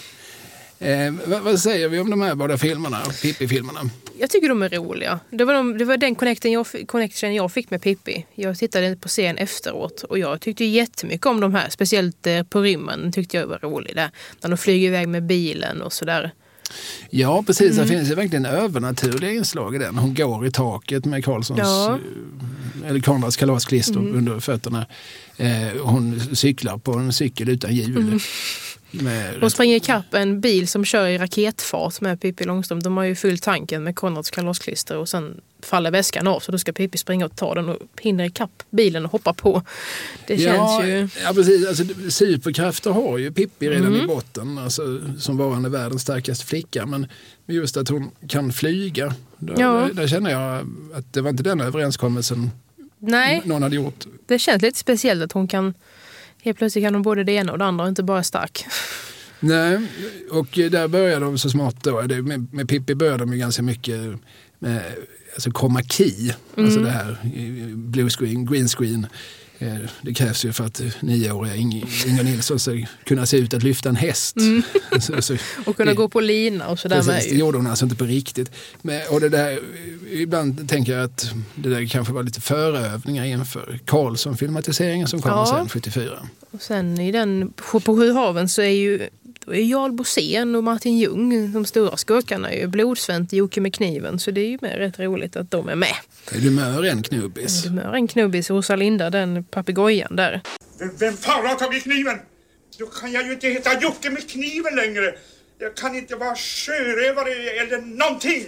Eh, vad, vad säger vi om de här båda filmerna, Pippi-filmerna? Jag tycker de är roliga. Det var, de, det var den connection jag, connection jag fick med Pippi. Jag tittade på serien efteråt och jag tyckte jättemycket om de här. Speciellt eh, på rymmen tyckte jag var rolig där. När de flyger iväg med bilen och sådär. Ja, precis. Mm. Det finns ju verkligen övernaturliga inslag i den. Hon går i taket med Karlssons, ja. eller Konrads kalasklister mm. under fötterna. Eh, hon cyklar på en cykel utan hjul. Mm. Med hon springer ikapp en bil som kör i raketfart med Pippi Långstrump. De har ju fyllt tanken med Konrads kalasklister och sen faller väskan av så då ska Pippi springa och ta den och hinner ikapp bilen och hoppa på. Det ja, känns ju... Ja, precis. Alltså, superkrafter har ju Pippi redan mm. i botten. Alltså, som varande världens starkaste flicka. Men just att hon kan flyga. Där, ja. där, där känner jag att det var inte den överenskommelsen Nej. någon hade gjort. Det känns lite speciellt att hon kan... Helt plötsligt kan hon både det ena och det andra och inte bara stark. Nej, och där börjar de så smått då. Med, med Pippi börjar de ju ganska mycket med alltså chroma key. Mm. Alltså det här blue screen, green screen. Det krävs ju för att nioåriga Inger Nilsson ska kunna se ut att lyfta en häst. Mm. så, så, och kunna det, gå på lina och sådär med. Det gjorde hon alltså inte på riktigt. Men, och det där, ibland tänker jag att det där kanske var lite förövningar inför Karlsson-filmatiseringen som kommer ja. sen sjuttiofyra. Och sen i den, på Sju haven så är ju då är Jarl Bosén och Martin Ljung de stora skurkarna är ju Blodsvent, Jocke med kniven. Så det är ju med rätt roligt att de är med. Är du mör en knubbis? Är du mör en knubbis, Rosalinda, den papegojan där. Vem, vem fan har tagit kniven? Då kan jag ju inte heta Jocke med kniven längre. Jag kan inte vara sjörövare eller någonting.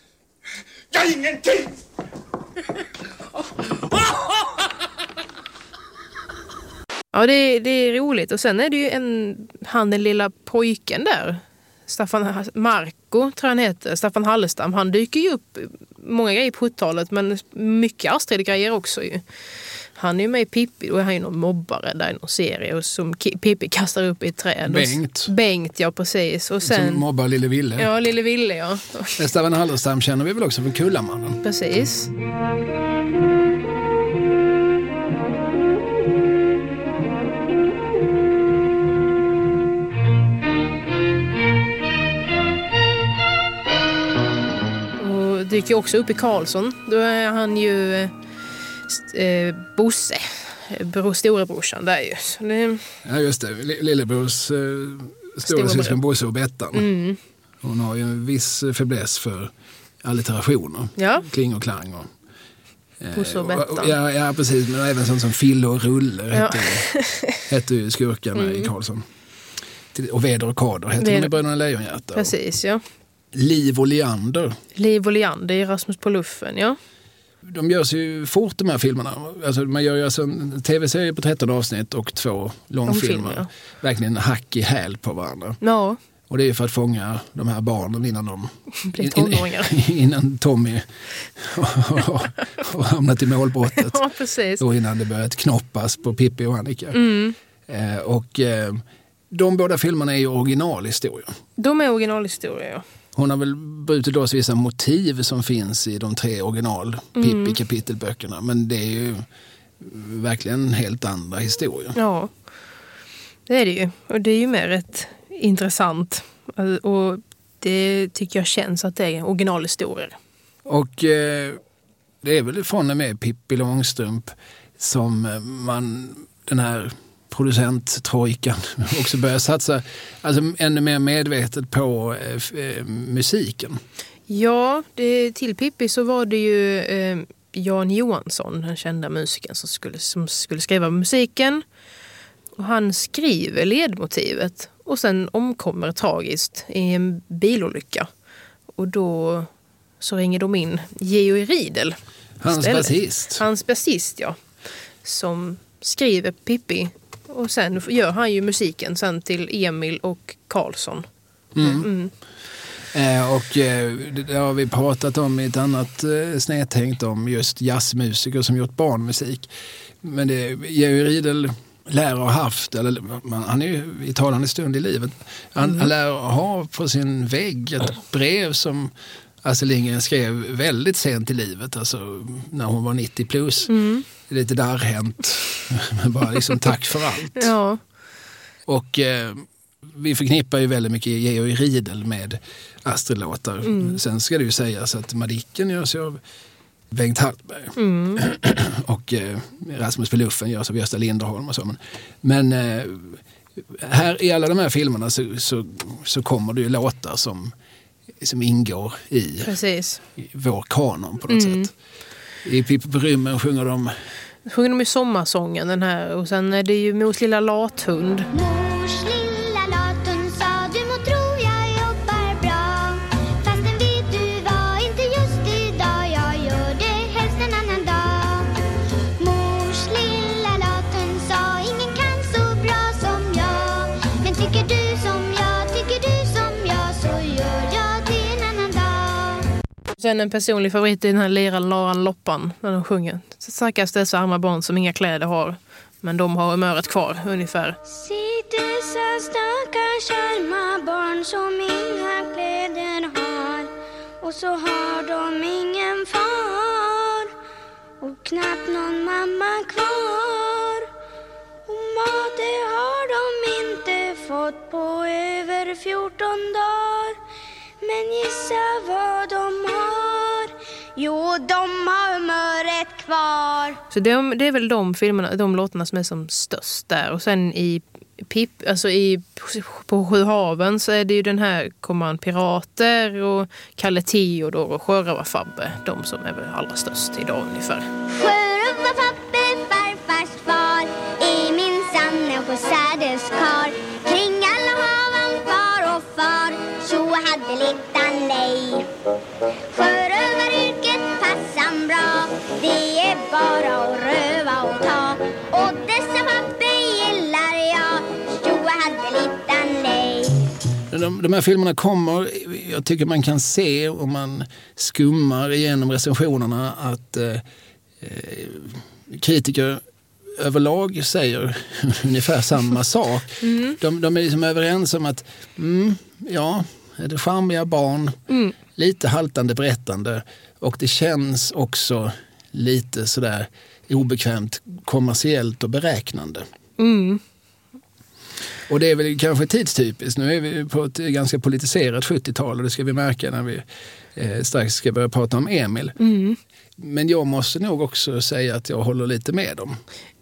Jag är ingenting! Ja, det, det är roligt. Och sen är det ju en, han den lilla pojken där. Staffan Marco tror han heter. Staffan Hallestam. Han dyker ju upp många grejer på sjuttiotalet men mycket Astrid-grejer också ju. Han är ju med i Pippi och han är ju någon mobbare där i någon serie och som Pippi kastar upp i ett träd. Bengt. Bengt, ja precis. Och sen, som mobbar Lille Ville. Ja, Lille Ville, ja. Staffan Hallestam känner vi väl också från Kullamannen. Precis. dyker också upp i Karlsson. Då är han ju eh, Bosse. bror, storebrorsan där ju. Så det... Ja just det, Lillebrors eh, stora syskon Bosse och Bettan. Mm. Hon har ju en viss fäbless för allitterationer. Ja. Kling och klang och Bosse och Bettan. Ja, ja, precis. Men även sånt som Fille och Rulle ja. hette, hette ju skurkarna mm. i Karlsson. Och Veder och Kader hette Ved... de i Bröderna Lejonhjärta. Precis, ja. Liv och Leander. Liv och Leander i Rasmus på luffen, ja. De görs ju fort de här filmerna. Alltså, man gör ju alltså en tv-serie på tretton avsnitt och två långfilmer. Ja. Verkligen hack i häl på varandra. Ja. Och det är för att fånga de här barnen innan de blir tonåringar. Innan Tommy har hamnat i målbrottet. Ja, precis. Och innan det börjat knoppas på Pippi och Annika. Mm. Eh, och eh, de båda filmerna är ju originalhistorier. De är originalhistorier, ja. Hon har väl brutit loss vissa motiv som finns i de tre original Mm. Pippi-kapitelböckerna. Men det är ju verkligen helt andra historier. Ja, det är det ju. Och det är ju mer rätt intressant. Och det tycker jag känns att det är originalhistorier. Och eh, det är väl från och med Pippi Långstrump som man, den här producenttrojkan också börjar satsa alltså ännu mer medvetet på eh, musiken. Ja, det, till Pippi så var det ju eh, Jan Johansson, den kända musikern som skulle, som skulle skriva musiken. Och han skriver ledmotivet och sen omkommer tragiskt i en bilolycka. Och då så ringer de in Georg Riedel. Hans basist. Hans basist, ja. Som skriver Pippi. Och sen gör han ju musiken sen till Emil och Karlsson. Mm. Mm. Eh, och eh, det har vi pratat om i ett annat eh, snedtänkt om just jazzmusiker som gjort barnmusik. Men det Georg Riedel lär ha haft, eller man, han är ju i talande stund i livet, han, mm. han lär ha på sin vägg ett brev som Astrid Lindgren skrev väldigt sent i livet, alltså när hon var nittio plus. Mm. Lite darrhänt, men bara liksom tack för allt. Ja. Och eh, vi förknippar ju väldigt mycket Georg Riedel med Astrid-låtar. Mm. Sen ska det ju sägas att Madicken görs av Bengt Hallberg. Mm. Och eh, Rasmus på luffen görs av Gösta Linderholm och så. Men, men eh, här i alla de här filmerna så, så, så kommer det ju låtar som, som ingår i, Precis. i vår kanon på något mm. sätt. I Pippi på rymmen sjunger de... Sjunger de i sommarsången den här. Och sen är det ju Mors lilla lathund. Mors lilla lathund sa du må tro jag jobbar bra. Fastän vet du vad, inte just idag. Jag gör det helst en annan dag. Mors lilla lathund sa ingen kan så bra som jag. Men tycker du som jag, tycker du som jag, så gör jag det en annan dag. Sen en personlig favorit i den här Lera Laran Loppan när de sjunger. Stackars dessa arma barn som inga kläder har, men de har humöret kvar ungefär. Se dessa stackars arma barn som inga kläder har, och så har de ingen far och knappt någon mamma kvar. Och mat det har de inte fått på över fjorton dagar. Men gissa vad de har? Jo, de har humöret kvar. Så det, det är väl de filmerna, de låtarna som är som störst där. Och sen i Pip, alltså i på Sju haven så är det ju den här Kommand Pirater och Kalle Theodor och Sjörövar-Fabbe, de som är väl allra störst idag ungefär. Sjörövar-Fabbe, farfars far, är min sanne på sädeskar. Kring alla haven far och far, så hade littan lej. Sjörövaryrket passar bra, det är bara att röva och ta. Och dessa papper gillar jag, så hade littan lej. De, de här filmerna kommer, jag tycker man kan se om man skummar igenom recensionerna att eh, kritiker överlag säger ungefär samma sak. Mm. De, de är liksom överens om att mm, ja, är det charmiga barn, mm. lite haltande berättande, och det känns också lite sådär obekvämt kommersiellt och beräknande. Mm. Och det är väl kanske tidstypiskt. Nu är vi på ett ganska politiserat sjuttiotal och det ska vi märka när vi eh, strax ska börja prata om Emil. Mm. Men jag måste nog också säga att jag håller lite med dem.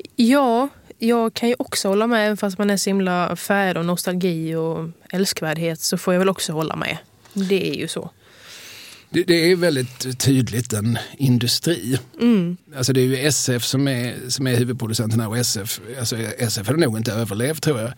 Ja, jag kan ju också hålla med, fast man är så himla färd och nostalgi och älskvärdhet, så får jag väl också hålla med. Det är ju så. Det, det är väldigt tydligt en industri. Mm. Alltså det är ju S F som är, som är huvudproducenterna och S F, alltså S F hade nog inte överlevt tror jag,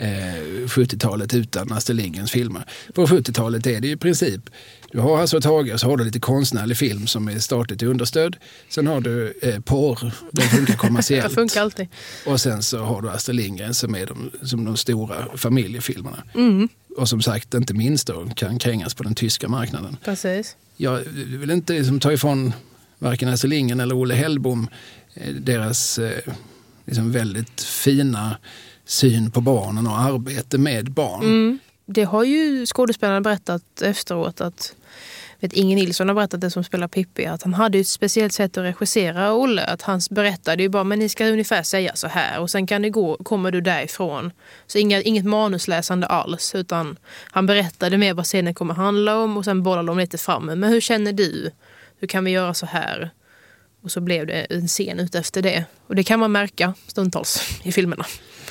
eh, sjuttiotalet utan Astrid Lindgrens filmer. På sjuttiotalet är det ju i princip, du har Hasse och Tage och så har du lite konstnärlig film som är statligt understöd. Sen har du eh, porr, den funkar kommersiellt. Det funkar alltid. Och sen så har du Astrid Lindgren som är de, som de stora familjefilmerna. Mm. Och som sagt, inte minst då, kan krängas på den tyska marknaden. Precis. Jag vill inte liksom ta ifrån varken Astrid Lindgren eller Olle Hellbom deras eh, liksom väldigt fina syn på barnen och arbete med barn. Mm. Det har ju skådespelarna berättat efteråt att vet, Inge Nilsson har berättat det som spelar Pippi, att han hade ett speciellt sätt att regissera Olle, att han berättade ju bara, men ni ska ungefär säga så här och sen kan det gå, kommer du därifrån. Så inga, inget manusläsande alls, utan han berättade mer vad scenen kommer handla om och sen bollade de lite fram. Men hur känner du? Hur kan vi göra så här? Och så blev det en scen ut efter det. Och det kan man märka stundtals i filmerna.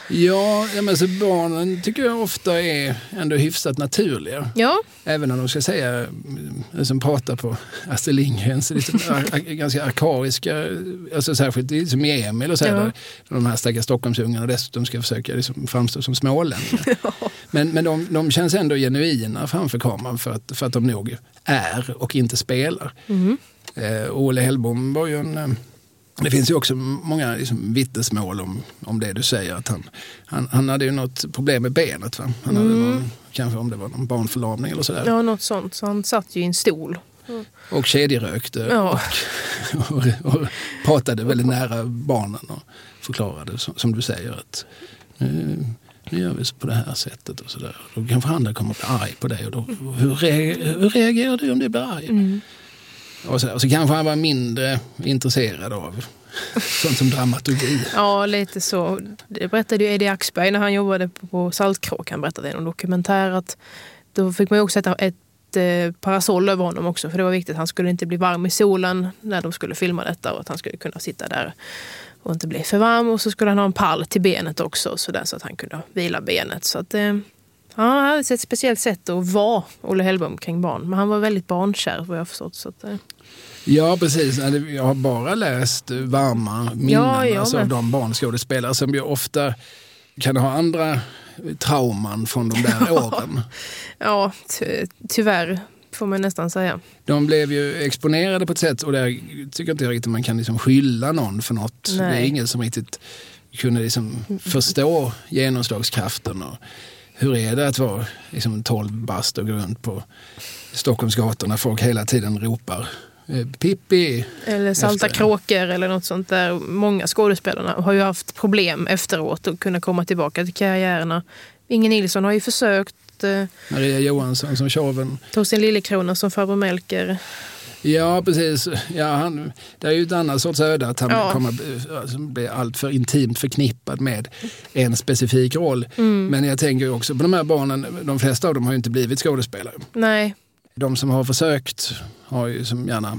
Ja, men så barnen tycker jag ofta är ändå hyfsat naturliga. Ja. Även om de ska säga, som pratar på Astrid Lindgrens liksom, ganska arkariska, alltså särskilt som i Emil och så här, ja. De här stackars Stockholmsungarna dessutom ska försöka liksom framstå som smålänningar. Ja. Men, men de, de känns ändå genuina framför kameran för att, för att de nog är och inte spelar. Mm. Eh, Olle Hellbom var ju en... Det finns ju också många liksom, vittnesmål om, om det du säger. Att han, han, han hade ju något problem med benet. Va? Han hade mm. någon, kanske om det var någon barnförlamning eller sådär. Ja, något sånt. Så han satt ju i en stol. Mm. Och kedjerökte. Ja. Och, och, och pratade väldigt nära barnen och förklarade, som, som du säger, att nu, nu gör vi på det här sättet och sådär. Då kanske andra kommer att bli arg på dig. Och då, hur, re, hur reagerar du om du blir arg? Mm. Och så, och så kanske han var mindre intresserad av sånt som dramaturgi. Ja, lite så. Det berättade ju Eddie Axberg när han jobbade på Saltkråk. Han berättade i en dokumentär att då fick man ju också sätta ett eh, parasoll över honom också. För det var viktigt. Han skulle inte bli varm i solen när de skulle filma detta. Och att han skulle kunna sitta där och inte bli för varm. Och så skulle han ha en pall till benet också. Så, där, så att han kunde vila benet. Så att... Eh, Ja, han hade ett speciellt sätt att vara Olle Hellbom kring barn. Men han var väldigt barnkär, vad jag har förstått. Så att, eh. Ja, precis. Jag har bara läst varma minnen ja, alltså, av de barnskådespelare som ju ofta kan ha andra trauman från de där åren. Ja, ty- tyvärr får man nästan säga. De blev ju exponerade på ett sätt och där tycker inte jag riktigt man kan liksom skylla någon för något. Nej. Det är ingen som riktigt kunde liksom förstå genomslagskraften och hur är det att vara liksom tolv bast och gå runt på Stockholmsgatorna? Folk hela tiden ropar Pippi. Eller Salta efter. Kråkor eller något sånt där. Många skådespelarna har ju haft problem efteråt att kunna komma tillbaka till karriärerna. Inge Nilsson har ju försökt. Maria Johansson som Tjoven. Torsten Lillekrona som Farbror Melker. Ja, precis. Ja, han, det är ju ett annat sorts öde att han ja. kommer alltså, bli allt för intimt förknippad med en specifik roll. Mm. Men jag tänker också på de här barnen, de flesta av dem har ju inte blivit skådespelare. Nej. De som har försökt har ju som gärna,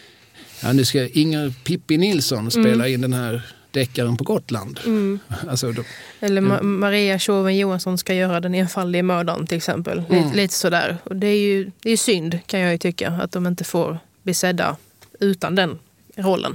ja nu ska Inger Pippi Nilsson spela mm. in den här deckaren på Gotland. Mm. Alltså, då, Eller Ma- Maria Tjoven Johansson ska göra den enfaldige mördaren till exempel. Mm. Lite, lite sådär. Och det är ju det är synd kan jag ju tycka att de inte får bli sedda utan den rollen.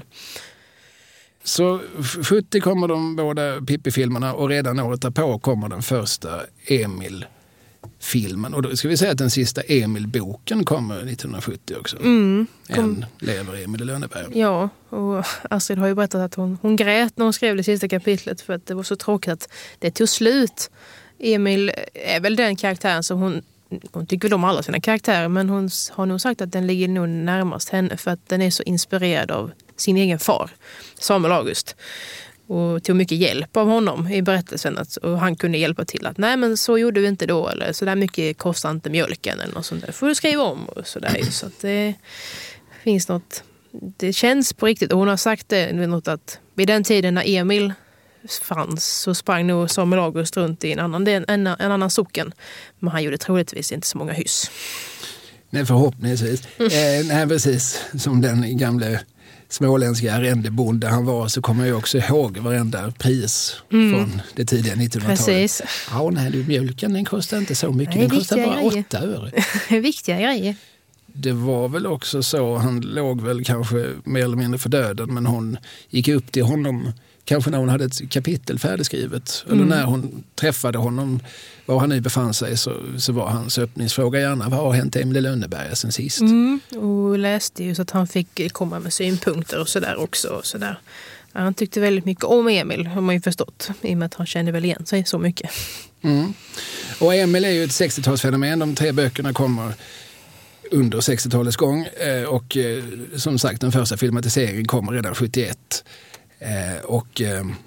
Så sjuttio kommer de båda Pippi-filmerna och redan året därpå kommer den första Emil-filmen. Och då ska vi säga att den sista Emil-boken kommer nittonhundrasjuttio också. Mm, kom... En lever Emil i Lönneberg. Ja, och Astrid har ju berättat att hon, hon grät när hon skrev det sista kapitlet för att det var så tråkigt att det tog slut. Emil är väl den karaktären som hon Hon tycker väl om alla sina karaktärer, men hon har nog sagt att den ligger nog närmast henne för att den är så inspirerad av sin egen far, Samuel August. Och tog mycket hjälp av honom i berättelsen. Att, och han kunde hjälpa till att nej men så gjorde vi inte då. Eller så där mycket kostar inte mjölken eller något sånt där. Får du skriva om och sådär. Så att det finns något, det känns på riktigt. Och hon har sagt det något att vid den tiden när Emil fanns så sprang nog Samuel August runt i en annan, en, en, en annan socken. Men han gjorde troligtvis inte så många hyss. Nej, förhoppningsvis. Mm. Eh, nej, precis. Som den gamla småländska arrendebonde han var, så kommer jag också ihåg varenda pris mm. från det tidiga nittonhundratalet. Precis. Ja, nej, du, mjölken den kostar inte så mycket. Nej, den kostar bara grejer. åtta öre. Viktiga grejer. Det var väl också så, han låg väl kanske mer eller mindre för döden, men hon gick upp till honom kanske när hon hade ett kapitel färdigskrivet. Mm. Eller när hon träffade honom, var han nu befann sig, så, så var hans öppningsfråga gärna: vad har hänt Emil i Lönneberga sen sist? Mm. Och läste ju så att han fick komma med synpunkter och sådär också. Och så där. Han tyckte väldigt mycket om Emil, har man ju förstått, i och med att han kände väl igen sig så mycket. Mm. Och Emil är ju ett sextiotalsfenomen. De tre böckerna kommer under sextiotalets gång, och som sagt den första filmatiseringen kommer redan sjuttioett. Och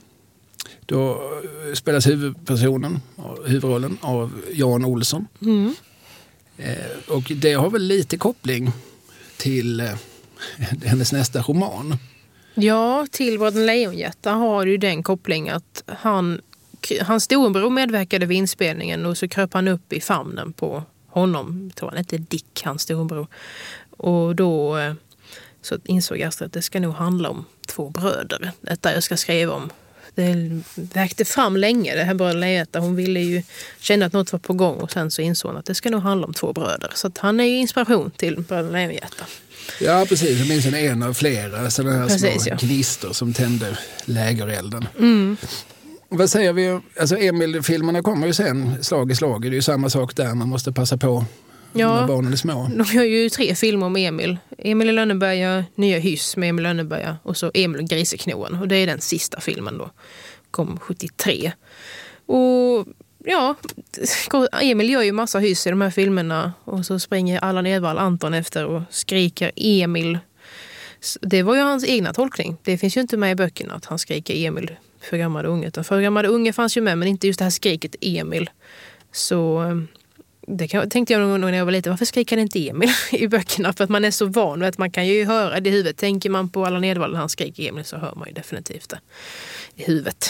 då spelas huvudpersonen, huvudrollen av Jan Olsson. Mm. Och det har väl lite koppling till hennes nästa roman. Ja, till Bröderna Lejonhjärta har ju den koppling att han, hans storebror medverkade vid inspelningen, och så kröp han upp i famnen på honom. Jag tror han hette Dick, hans storebror. Och då så insåg Astrid att det ska nog handla om två bröder. Detta jag ska skriva om. Det väckte fram länge, det här Bröderna Lejonhjärta. Hon ville ju känna att något var på gång, och sen så insåg hon att det ska nog handla om två bröder. Så att han är ju inspiration till Bröderna Lejonhjärta. Ja, precis. Jag minns en av flera sådana här precis, små ja. gnister som tände lägerelden. Mm. Vad säger vi? Alltså Emil-filmerna kommer ju sen slag i slag. Det är ju samma sak där. Man måste passa på ja, när barnen är små. De gör ju tre filmer om Emil. Emil i Lönneberga, Nya hyss med Emil i Lönneberga, och så Emil och Griseknoen. Och det är den sista filmen då. Kom sjuttiotre. Och ja, Emil gör ju massa hyss i de här filmerna. Och så springer Allan Edwall Anton efter och skriker Emil. Det var ju hans egna tolkning. Det finns ju inte med i böckerna att han skriker Emil för gamla unge. Utan för gamla unge fanns ju med, men inte just det här skriket Emil. Så det tänkte jag någon gång när jag var liten. Varför skriker det inte Emil i böckerna? För att man är så van att man kan ju höra det i huvudet. Tänker man på Allan Edwall när han skriker Emil, så hör man ju definitivt det i huvudet.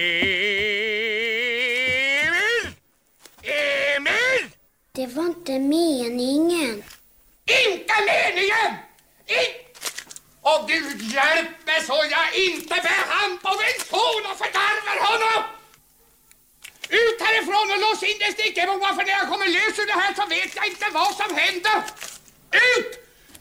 Emil! Emil! Det var inte meningen. Inte meningen! Inte! Och Gud hjälp mig så jag inte bär hand på min son och fördärvar honom! Ut härifrån och lås in det stickeboa, för när jag kommer lös ur det här så vet jag inte vad som händer! Ut!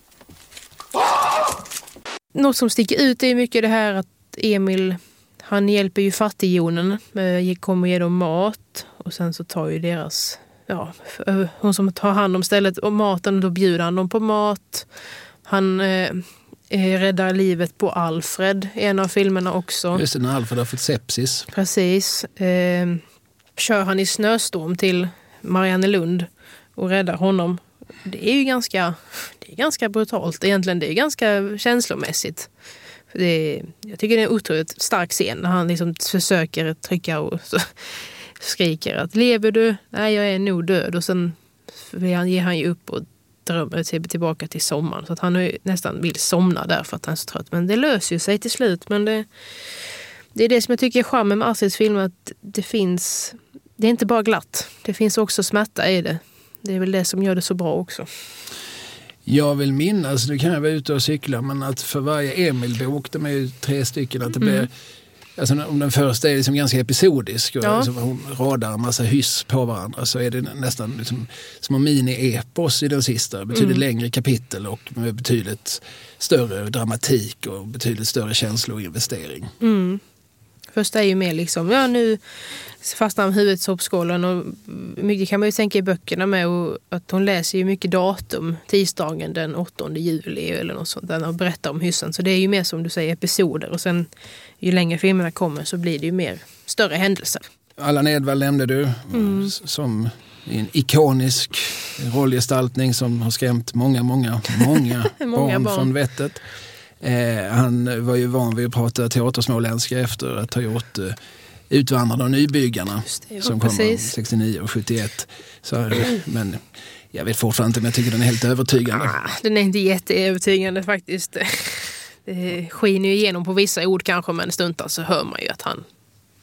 Oh! Något som sticker ut är mycket det här att Emil, han hjälper ju fattigjonen, kommer ge dem mat, och sen så tar ju deras, ja, hon som tar hand om stället och maten, då bjuder han dem på mat. Han eh, räddar livet på Alfred i en av filmerna också. Just det, när Alfred har fått sepsis. Precis. Eh, kör han i snöstorm till Mariannelund och räddar honom. Det är ju ganska, det är ganska brutalt egentligen. Det är ganska känslomässigt. För det är, jag tycker det är en otroligt stark scen när han liksom försöker trycka och så skriker att lever du? Nej, jag är nog död. Och sen ger han ju upp och drömmer sig tillbaka till sommaren. Så att han är nästan vill somna där för att han är så trött. Men det löser ju sig till slut. Men det, det är det som jag tycker är charmen med Astrids film, att det finns, det är inte bara glatt. Det finns också smärta i det. Det är väl det som gör det så bra också. Jag vill minnas, nu kan jag vara ute och cykla, men att för varje Emil-bok, de är ju tre stycken, att det mm. blir, alltså om den första är liksom ganska episodisk och ja. alltså hon radar en massa hyss på varandra, så är det nästan liksom små mini-epos i den sista, betydligt mm. längre kapitel och med betydligt större dramatik och betydligt större känsloinvestering. Mm. Första är ju mer liksom, ja nu fastnar han huvudet i soppskålen, och mycket kan man ju tänka i böckerna med, och att hon läser ju mycket datum, tisdagen den åttonde juli eller något sånt där, och berättar om hyssen. Så det är ju mer som du säger episoder, och sen ju längre filmerna kommer så blir det ju mer större händelser. Allan Edwall nämnde du mm. som en ikonisk rollgestaltning som har skrämt många, många, många, många barn, barn från vettet. Eh, han var ju van vid att prata teatersmåländska efter att ha gjort eh, Utvandrarna och nybyggarna det, som kom sextionio och sjuttioett. Så, men jag vet fortfarande inte, men jag tycker den är helt övertygande. Ah, den är inte jätteövertygande faktiskt. Det skiner ju igenom på vissa ord kanske, men stundtals så hör man ju att han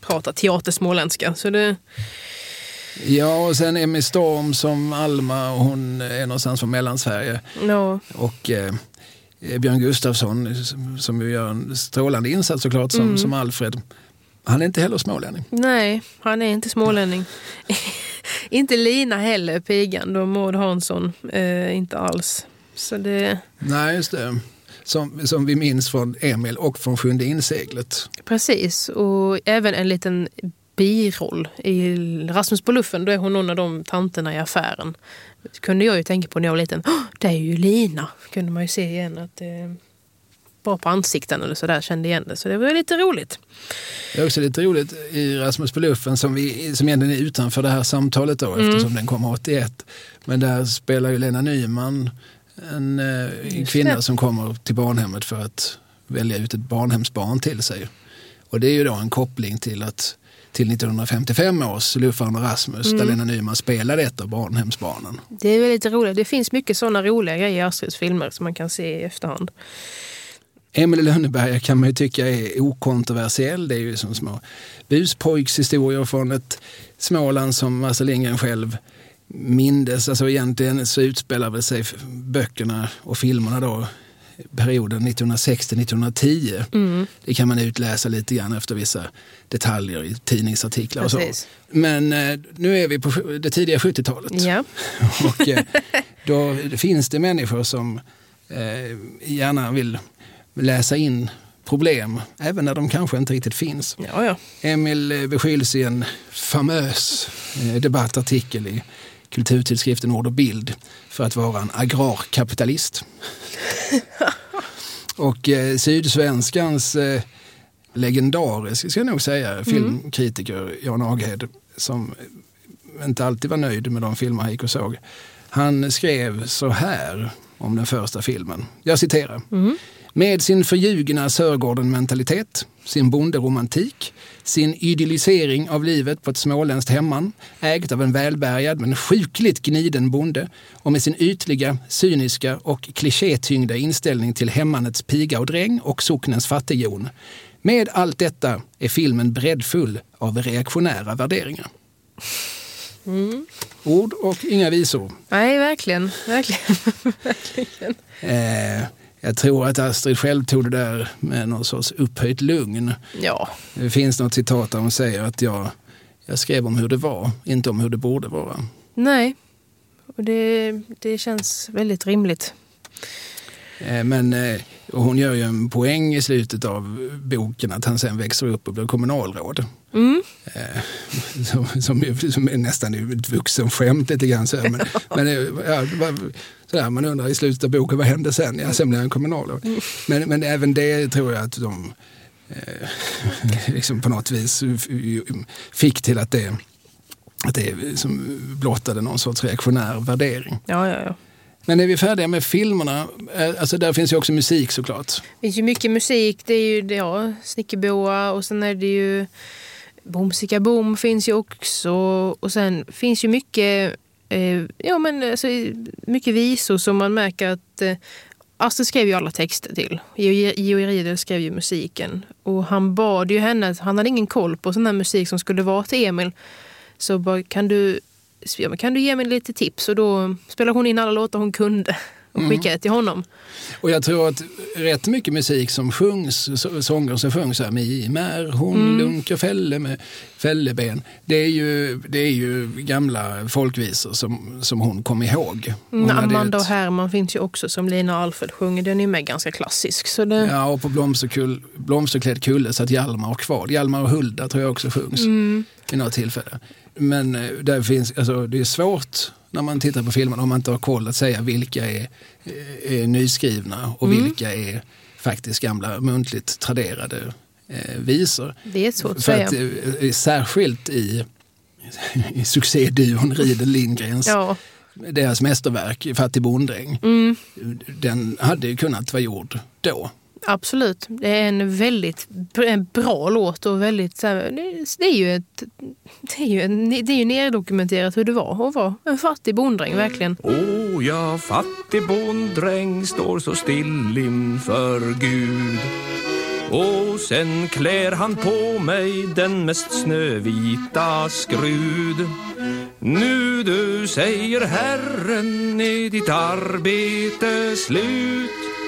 pratar teatersmåländska. Så det... Ja, och sen Emmy Storm som Alma, och hon är någonstans från Mellansverige. No. Och eh, Björn Gustafsson som, som ju gör en strålande insats såklart som, Mm. som Alfred. Han är inte heller smålänning. Nej, han är inte smålänning. Inte Lina heller, pigan, då Maud Hansson, eh, inte alls. Så det... Nej, just det. Som, som vi minns från Emil och från Sjunde inseglet. Precis, och även en liten biroll i Rasmus på luffen. Då är hon någon av de tanterna i affären. Det kunde jag ju tänka på när jag var liten. Oh, det är ju Lina. Kunde man ju se igen att det eh, bara på ansikten eller sådär kände igen det. Så det var lite roligt. Det är också lite roligt i Rasmus på luffen som, vi, som egentligen är utanför det här samtalet då, Mm. eftersom den kommer åttioett. Men där spelar ju Lena Nyman en eh, kvinna det. som kommer till barnhemmet för att välja ut ett barnhemsbarn till sig. Och det är ju då en koppling till att till nittonhundrafemtiofem års Luffaren och Rasmus Mm. där Lena Nyman spelade ett av barnhemsbarnen. Det är väldigt roligt. Det finns mycket sådana roliga grejer i Astrids filmer som man kan se i efterhand. Emil i Lönneberga kan man ju tycka är okontroversiell. Det är ju som små buspojkshistorier från ett Småland som Astrid Lindgren själv mindes. Alltså egentligen så utspelar väl sig böckerna och filmerna då perioden nittonhundrasextio till nittonhundratio. Mm. Det kan man utläsa lite grann efter vissa detaljer i tidningsartiklar och Precis. så. Men eh, nu är vi på det tidiga sjuttiotalet. Ja. Och eh, då finns det människor som eh, gärna vill läsa in problem, även när de kanske inte riktigt finns. Ja, ja. Emil eh, beskylls i en famös eh, debattartikel i kulturtidskriften Ord och bild för att vara en agrarkapitalist. Och eh, Sydsvenskans eh, legendarisk, ska jag nog säga, filmkritiker Jan Aghed, som inte alltid var nöjd med de filmer han gick och såg. Han skrev så här om den första filmen. Jag citerar. Mm. Med sin förljugna Sörgården-mentalitet, sin bonderomantik, sin idyllisering av livet på ett småländskt hemman, ägt av en välbärgad men sjukligt gniden bonde, och med sin ytliga, cyniska och klichétyngda inställning till hemmannets piga och dräng och socknens fattighjon. Med allt detta är filmen breddfull av reaktionära värderingar. Mm. Ord och inga visor. Nej, verkligen. Verkligen. verkligen. Eh, jag tror att Astrid själv tog det där med någon sorts upphöjt lugn. Ja. Det finns något citat där hon säger att jag, jag skrev om hur det var, inte om hur det borde vara. Nej, och det, det känns väldigt rimligt. Eh, men eh, och hon gör ju en poäng i slutet av boken att han sen växer upp och blir kommunalråd. Mm. Eh, som, som, som är nästan ett vuxen skämt lite grann. Så här. Men, men ja, så där, man undrar i slutet av boken, vad hände sen? Ja, sen blev han kommunalråd. Mm. Men, men även det tror jag att de eh, liksom på något vis fick till att det, att det som blottade någon sorts reaktionär värdering. Ja, ja, ja. Men är vi färdiga med filmerna? Alltså där finns ju också musik såklart. Det finns ju mycket musik. Det är ju ja, Snickerboa och sen är det ju Bomsika Bom finns ju också. Och sen finns ju mycket, eh, ja, men, alltså, mycket visor som man märker att eh, Astrid skrev ju alla texter till. Georg Riedel skrev ju musiken. Och han bad ju henne, han hade ingen koll på sån här musik som skulle vara till Emil. Så bara, kan du... Ja, men kan du ge mig lite tips? Och då spelade hon in alla låtar hon kunde och skickade mm. till honom. Och jag tror att rätt mycket musik som sjungs, sånger som sjungs här med Mär, hon mm. lunkar fälle med fälleben. Det är ju, det är ju gamla folkvisor som, som hon kom ihåg. Hon mm, Amanda ett... och Herman finns ju också som Lina Alfred sjunger. Den är med ganska klassisk. Så det... Ja, och på blomsterkull, blomsterklädd kulle så att Hjalmar och kvar. Hjalmar och Hulda tror jag också sjungs mm. i något tillfälle. Men där finns, alltså, det är svårt när man tittar på filmen om man inte har koll att säga vilka är, är nyskrivna och mm. vilka är faktiskt gamla muntligt traderade eh, visor. Det är svårt att För säga. Att, eh, särskilt i, i succéduon Riedel Lindgrens ja. deras mästerverk Fattig bonddräng. Mm. Den hade ju kunnat vara gjord då. Absolut. Det är en väldigt en bra låt och väldigt så här, det är ju ett det är ju en, det är ju neddokumenterat hur det var att vara en fattig bonddräng verkligen. Åh, oh, ja, fattig bonddräng står så still inför Gud. Och sen klär han på mig den mest snövita skrud. Nu du, säger Herren, är ditt arbete slut.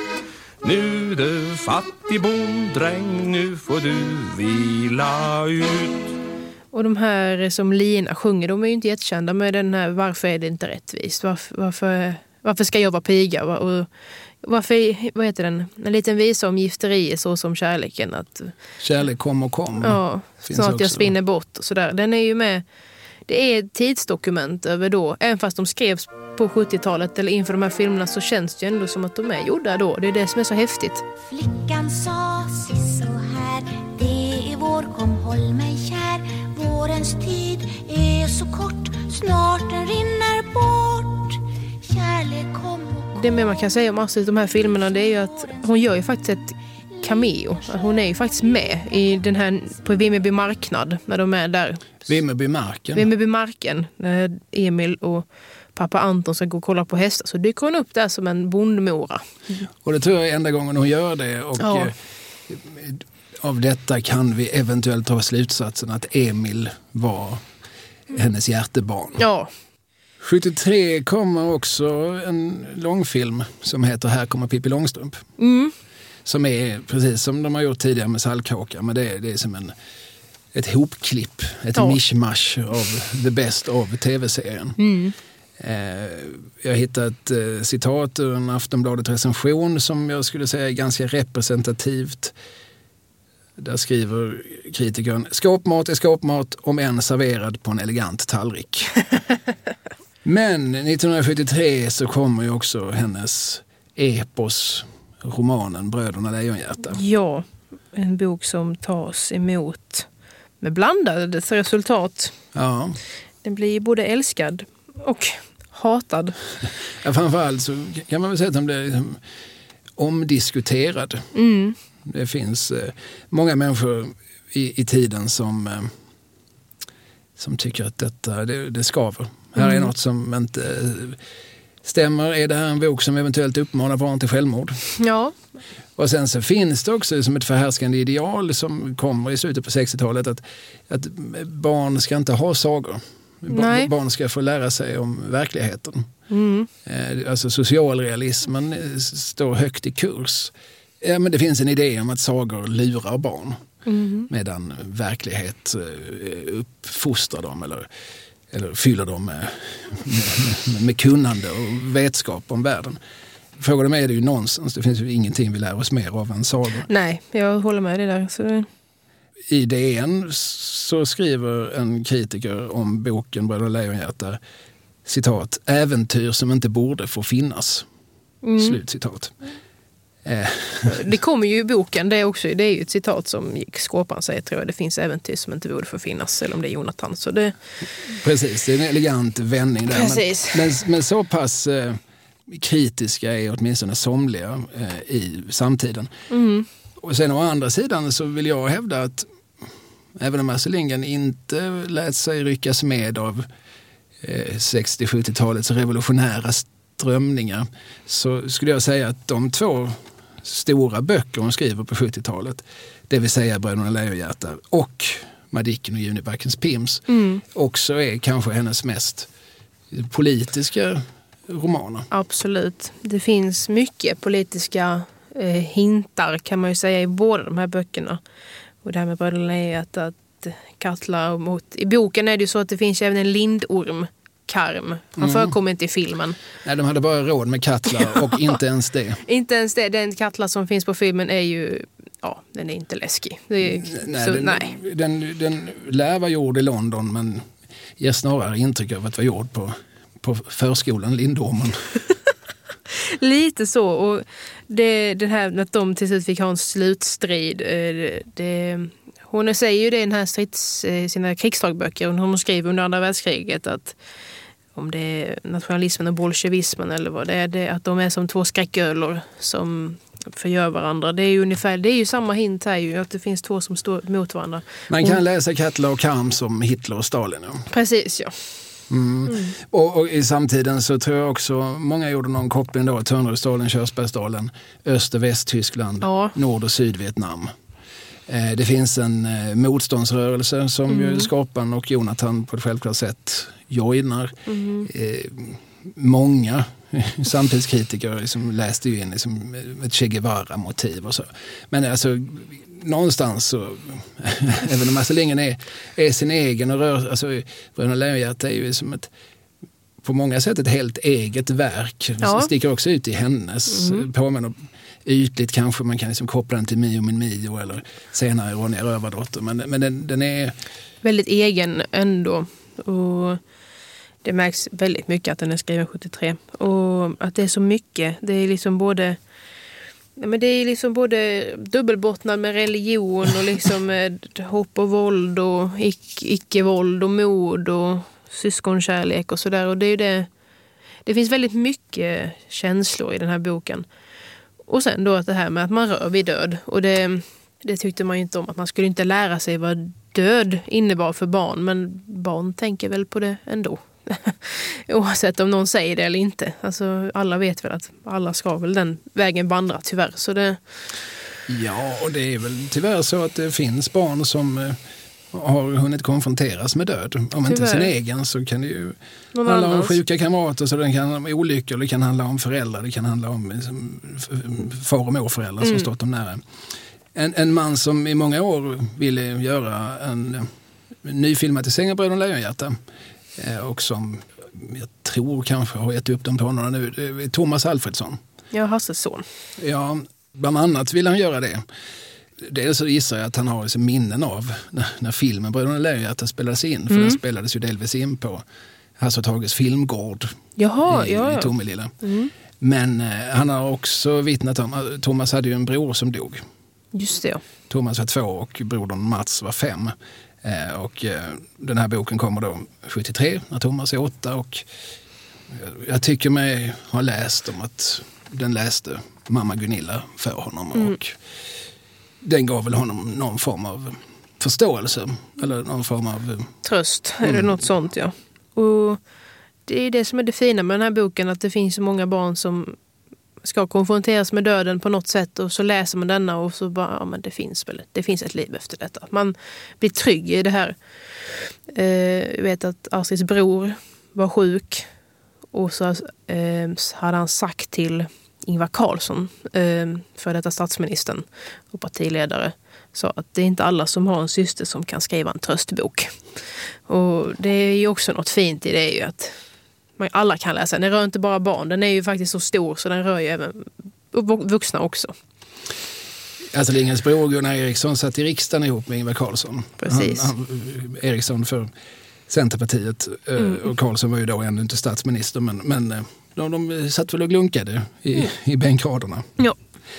Nu du, fattig bonddräng, nu får du vila ut. Och de här som Lina sjunger, de är ju inte jättekända med den här varför är det inte rättvist? Varför, varför, varför ska jag vara piga? Och varför, vad heter den? En liten visa om gifteri så som kärleken. Att, kärlek kom och kom. Ja, så att jag spinner bort och sådär. Den är ju med, det är ett tidsdokument över då. Även fast de skrevs på sjuttiotalet eller inför de här filmerna så känns det ju ändå som att de är gjorda då. Det är det som är så häftigt. Flickan sa sig så här, det är vår, kom håll mig kär. Vårens tid är så kort, snart den rinner bort. Kärlek kom och... Det med man kan säga om Astrid, de här filmerna, det är ju att hon gör ju faktiskt ett cameo. Hon är ju faktiskt med i den här på Vimmerby marknad när de är där. Vimmerby marken. Vimmerby marken. När Emil och pappa Anton ska gå och kolla på hästar så dyker hon upp där som en bondmora. Och det tror jag är enda gången hon gör det. Och ja. eh, av detta kan vi eventuellt ta slutsatsen att Emil var hennes hjärtebarn. Ja. sjuttiotre kommer också en långfilm som heter Här kommer Pippi Långstrump. Mm. Som är precis som de har gjort tidigare med Saltkåka, men det är, det är som en, ett hopklipp, ett ja. mishmash av the best av tv-serien. Mm. Eh, jag har hittat eh, citat ur en Aftonbladet recension som jag skulle säga är ganska representativt. Där skriver kritikern: skåpmat är skåpmat om än serverad på en elegant tallrik. Men nittonhundrasjuttiotre så kommer ju också hennes epos, romanen Bröderna Lejonhjärta. Ja, en bok som tas emot med blandade resultat. Ja. Den blir både älskad och hatad. Ja, framförallt så kan man väl säga att den blir liksom omdiskuterad. Mm. Det finns eh, många människor i, i tiden som, eh, som tycker att detta, det, det skaver. Mm. Här är något som inte eh, stämmer. Är det här en bok som eventuellt uppmanar barn till självmord? Ja. Och sen så finns det också som ett förhärskande ideal som kommer i slutet på sextiotalet att, att barn ska inte ha sagor. Nej. Barn ska få lära sig om verkligheten. Mm. Eh, alltså socialrealismen eh, står högt i kurs. Ja, men det finns en idé om att sagor lurar barn mm. medan verklighet eh, uppfostrar dem eller, eller fyller dem med, med, med kunnande och vetskap om världen. Frågar du mig är det ju nonsens. Det finns ju ingenting vi lär oss mer av än sagor. Nej, jag håller med det där. Så... I D N så skriver en kritiker om boken Bröderna Lejonhjärta citat, äventyr som inte borde få finnas. Mm. Slutcitat. Eh. Det kommer ju i boken, det är, också, det är ju ett citat som Skåpan säger, tror jag. Det finns äventyr som inte borde få finnas, eller om det är Jonathan. Så det... Precis, det är en elegant vändning där. Precis. Men, men, men så pass eh, kritiska är åtminstone somliga eh, i samtiden. Mm. Och sen å andra sidan så vill jag hävda att även om Astrid Lindgren inte lät sig ryckas med av eh, sextio-sjuttiotalets revolutionära strömningar så skulle jag säga att de två stora böcker hon skriver på sjuttiotalet, det vill säga Bröderna Lejonhjärta och Madicken och Junibackens Pims, mm. också är kanske hennes mest politiska romaner. Absolut. Det finns mycket politiska eh, hintar kan man ju säga i båda de här böckerna. Och det här med Bröderna Lejonhjärta, att kattlar mot... I boken är det ju så att det finns även en lindorm. Karm. Han mm. förekommer inte i filmen. Nej, de hade bara råd med kattlar och inte ens det. Inte ens det. Den kattlar som finns på filmen är ju, ja, den är inte läskig. Det är, nej, så, den, nej. Den, den lär vara gjord i London men ger snarare intryck av att vara gjord på, på förskolan Lindormen. Lite så. Och det, det här att de till slut fick ha en slutstrid. Det, det, hon säger ju det i den här strids, sina krigsdagböcker. Hon skriver under andra världskriget att om det är nationalismen och bolsjevismen eller vad det är, det, att de är som två skräckölor som förgör varandra. Det är ju ungefär, det är ju samma hint här ju, att det finns två som står mot varandra. Man kan och, läsa Kattler och Karm som Hitler och Stalin. Ja. Precis, ja. Mm. Mm. Och, och i samtiden så tror jag också många gjorde någon koppling då, Törnrosdalen, Körsbärsdalen, Öst- och Västtyskland, ja. Nord- och Sydvietnam. Eh, det finns en eh, motståndsrörelse som Mm. ju Skapan och Jonathan på ett självklart sätt joinar. Mm. Eh, många samtidskritiker liksom läste ju in liksom ett Che Guevara-motiv och så. Men alltså någonstans så, även om Astrid Lindgren är, är sin egen och rör, alltså Bröderna Lejonhjärta är ju som ett på många sätt ett helt eget verk. Ja. Det sticker också ut i hennes Mm. påminner ytligt kanske man kan liksom koppla den till Mio min Mio eller senare Ronja Rövardotter. Men, men den, den är Väldigt egen ändå. Och det märks väldigt mycket att den är skriven sjuttiotre. Och att det är så mycket. Det är liksom både men det är liksom både dubbelbottnad med religion och liksom med hopp och våld och ic- icke-våld och mod och syskonkärlek och sådär. Och det är ju det. Det finns väldigt mycket känslor i den här boken. Och sen då att det här med att man rör vid död. Och det, det tyckte man ju inte om. Att man skulle inte lära sig vad död innebar för barn. Men barn tänker väl på det ändå. Oavsett om någon säger det eller inte. Alltså alla vet väl att alla ska väl den vägen vandra tyvärr. Så det... Ja, och det är väl tyvärr så att det finns barn som eh, har hunnit konfronteras med död. Om Tyvärr. inte sin egen så kan det ju Någon handla om annans. sjuka kamrater, så det kan handla om olyckor, det kan handla om föräldrar, det kan handla om liksom, f- far- och morföräldrar som Mm. stått dem nära. En, en man som i många år ville göra en eh, ny filmatisering av Bröderna Lejonhjärta eh, och som jag tror kanske har gett upp dem till honom nu, det är Thomas Alfredsson. Jag har Hasses son. Ja, bland annat vill han göra det. Dels så gissar jag att han har liksom minnen av när, när filmen Bröderna Lejonhjärta spelades in. För Mm. den spelades ju delvis in på Hasse och Tages filmgård Jaha, i, ja, ja. i Tomelilla. Mm. Men eh, han har också vittnat om att Thomas hade ju en bror som dog. Just det, ja. Thomas var två och brodern Mats var fem. Eh, och eh, den här boken kommer då sjuttiotre när Thomas är åtta. Och jag, jag tycker mig ha läst om att den läste mamma Gunilla för honom. Mm. Och den gav väl honom någon form av förståelse. Eller någon form av... Tröst, eller Mm. något sånt, ja. Och det är det som är det fina med den här boken, att det finns så många barn som ska konfronteras med döden på något sätt, och så läser man denna och så bara, ja men det finns väl, det finns ett liv efter detta. Man blir trygg i det här. Eh, jag vet att Astrids bror var sjuk och så eh, hade han sagt till Ingvar Carlsson, eh, för detta statsministern och partiledare, så att det är inte alla som har en syster som kan skriva en tröstbok. Och det är ju också något fint i det, är ju att man, alla kan läsa. Den rör inte bara barn, den är ju faktiskt så stor så den rör ju även vuxna också. Alltså Lindgrens bror Gunnar Eriksson satt i riksdagen ihop med Ingvar Carlsson. Precis. Han, han, Eriksson för Centerpartiet Mm. och Carlsson var ju då ännu inte statsminister, men, men de, de satt väl och glunkade i, mm. i bänkraderna. Ja.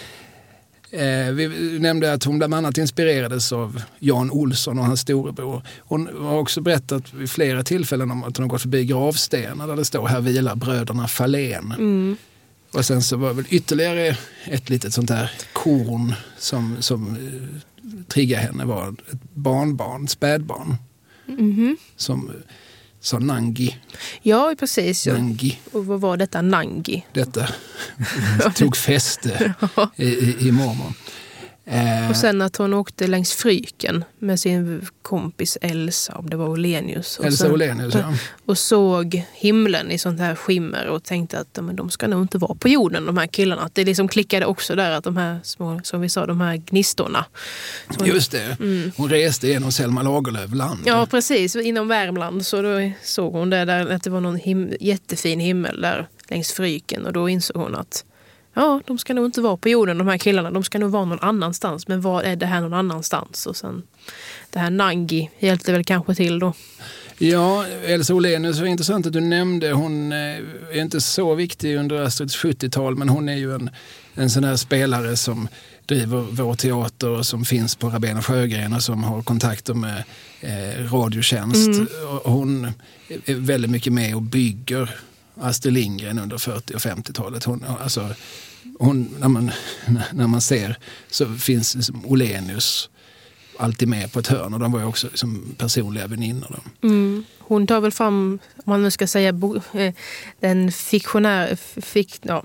Eh, vi nämnde att hon bland annat inspirerades av Jan Olsson och hans storebror. Hon har också berättat vid flera tillfällen om att hon har gått förbi gravstenar där det står här vilar bröderna Fahlén. Mm. Och sen så var väl ytterligare ett litet sånt där korn som, som eh, triggade henne var ett barnbarn, spädbarn. Mm-hmm. Som sa Nangi. Ja, precis. Ja. Nangi. Och vad var detta Nangi? Detta tog fäste i, i, i mormor. Eh, Och sen att hon åkte längs Fryken med sin kompis Elsa, om det var Olenius. Och Elsa sen, Olenius, ja. Och såg himlen i sånt här skimmer och tänkte att men, de ska nog inte vara på jorden, de här killarna. Att det liksom klickade också där, att de här små, som vi sa, de här gnistorna. Så, just det. Mm. Hon reste genom Selma Lagerlöf land. Ja, precis. Inom Värmland. Så då såg hon det där, att det var någon him- jättefin himmel där längs Fryken. Och då insåg hon att ja, de ska nog inte vara på jorden, de här killarna. De ska nog vara någon annanstans. Men vad är det här någon annanstans? Och sen det här Nangi hjälpte väl kanske till då. Ja, Elsa Olenius, var intressant att du nämnde. Hon är inte så viktig under Astrids sjuttiotal, men hon är ju en, en sån här spelare som driver vår teater och som finns på Rabén och Sjögren och som har kontakter med eh, radiotjänst. Mm. Och hon är väldigt mycket med och bygger Astrid Lindgren under fyrtio- och femtiotalet. Hon, alltså, hon, när, man, när man ser så finns liksom Olenius alltid med på ett hörn, och de var ju också liksom personliga väninnor. Mm. Hon tar väl fram, om man nu ska säga, bo, eh, den fiktionär, fik, ja,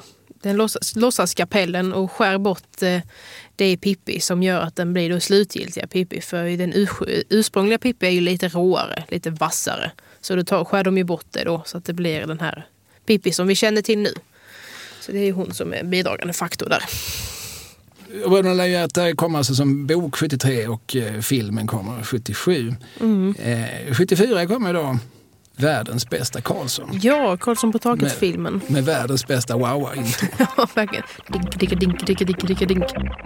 den låtsas, låtsaskapellen och skär bort eh, det i Pippi som gör att den blir då slutgiltiga Pippi. För den ur, ursprungliga Pippi är ju lite råare, lite vassare. Så då tar, skär de ju bort det då så att det blir den här Pippi som vi känner till nu. Så det är ju hon som är bidragande faktor där. Bröderna Lejonhjärta kommer alltså som bok sjuttiotre och eh, filmen kommer sjuttiosju. Mm. Eh, sjuttiofyra kommer då Världens bästa Karlsson. Ja, Karlsson på taket-filmen. Med, med världens bästa wow-intro. Ja, verkligen. Dink, dink, dink, dink, dink, dink, dink.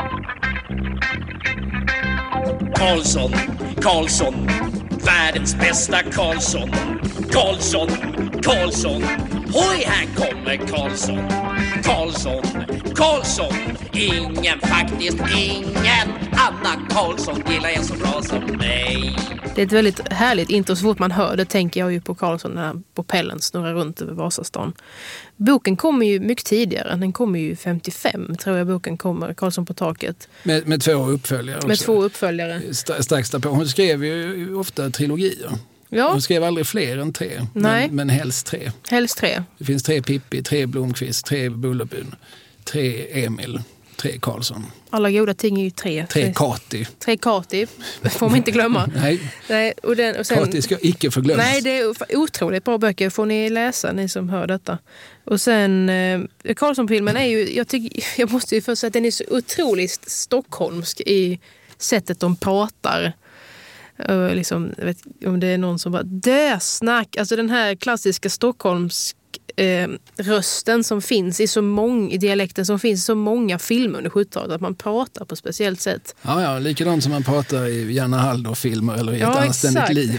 Karlsson, Karlsson, världens bästa Karlsson. Karlsson, Karlsson, hoj här kommer Karlsson. Karlsson, Karlsson, ingen faktiskt ingen annan Karlsson gillar jag så bra som mig. Det är ett väldigt härligt intro. Så fort man hör det tänker jag ju på Karlsson när propellen snurrar runt över Vasastan. Boken kommer ju mycket tidigare. Den kommer ju femtiofem tror jag boken kommer. Karlsson på taket. Med, med två uppföljare också. Med två uppföljare. Strax därpå. Hon skrev ju ofta trilogier. Ja. Hon skrev aldrig fler än tre. Nej. Men, men helst tre. Helst tre. Det finns tre Pippi, tre Blomqvist, tre Bullerbyn, tre Emil, tre Karlsson. Alla goda ting är ju tre. Tre Kati. Tre Kati, får man inte glömma. Nej, nej och den, och sen, Kati ska icke förglömmas. Nej, det är otroligt bra böcker. Får ni läsa, ni som hör detta. Och sen, eh, Karlsson-filmen är ju, jag, tycker, jag måste ju först säga att den är så otroligt stockholmsk i sättet de pratar. Uh, liksom, jag vet, om det är någon som bara dösnack, alltså den här klassiska Stockholmsk eh, rösten som finns i så många, i dialekten som finns i så många filmer under sjuttiotalet, att man pratar på ett speciellt sätt. Ja, ja, likadant som man pratar i Janne Halldorf-filmer eller i ja, ett anständigt liv.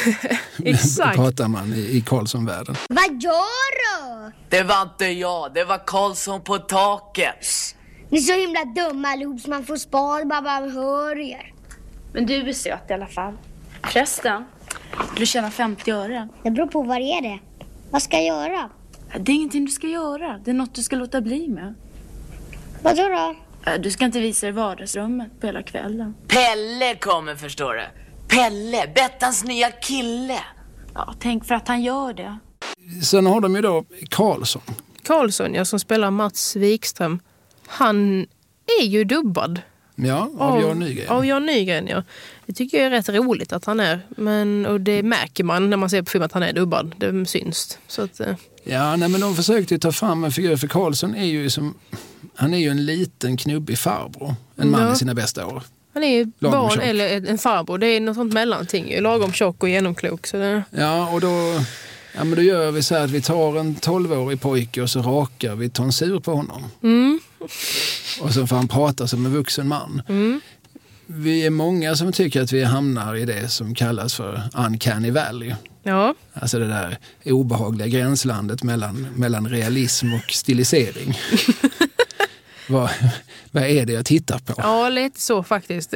Exakt. Pratar man i, i Karlsson-världen. Vad gör du? Det var inte jag, det var Karlsson på taket. Ni är så himla dumma allihop så man får spara bara man hör er. Men du är söt i alla fall. Förresten, vill du tjäna femtio öre? Det beror på vad det är det. Vad ska jag göra? Det är ingenting du ska göra. Det är något du ska låta bli med. Vad då? Du ska inte visa dig i vardagsrummet på hela kvällen. Pelle kommer, förstår du. Pelle, Bettans nya kille. Ja, tänk för att han gör det. Sen har de ju då Karlsson. Karlsson, ja, som spelar Mats Wikström. Han är ju dubbad. Ja, av, av Jan Nygren. Av Jan Nygren, ja. Det tycker jag är rätt roligt att han är. Men, och det märker man när man ser på film att han är dubbad. Det syns. Så att, eh. Ja, nej, men de försökte ju ta fram en figur. För Karlsson är ju som, han är ju en liten knubbig farbror. En man ja. i sina bästa år. Han är ju barn eller en farbror. Det är något sånt mellanting. Lagom tjock och genomklok. Så det... Ja, och då, ja, men då gör vi så här att vi tar en tolvårig pojke och så rakar vi tonsur på honom. Mm. Och så får han prata som en vuxen man. Mm. Vi är många som tycker att vi hamnar i det som kallas för uncanny valley. Ja. Alltså det där obehagliga gränslandet mellan, mellan realism och stilisering. vad, vad är det jag tittar på? Ja, lite så faktiskt.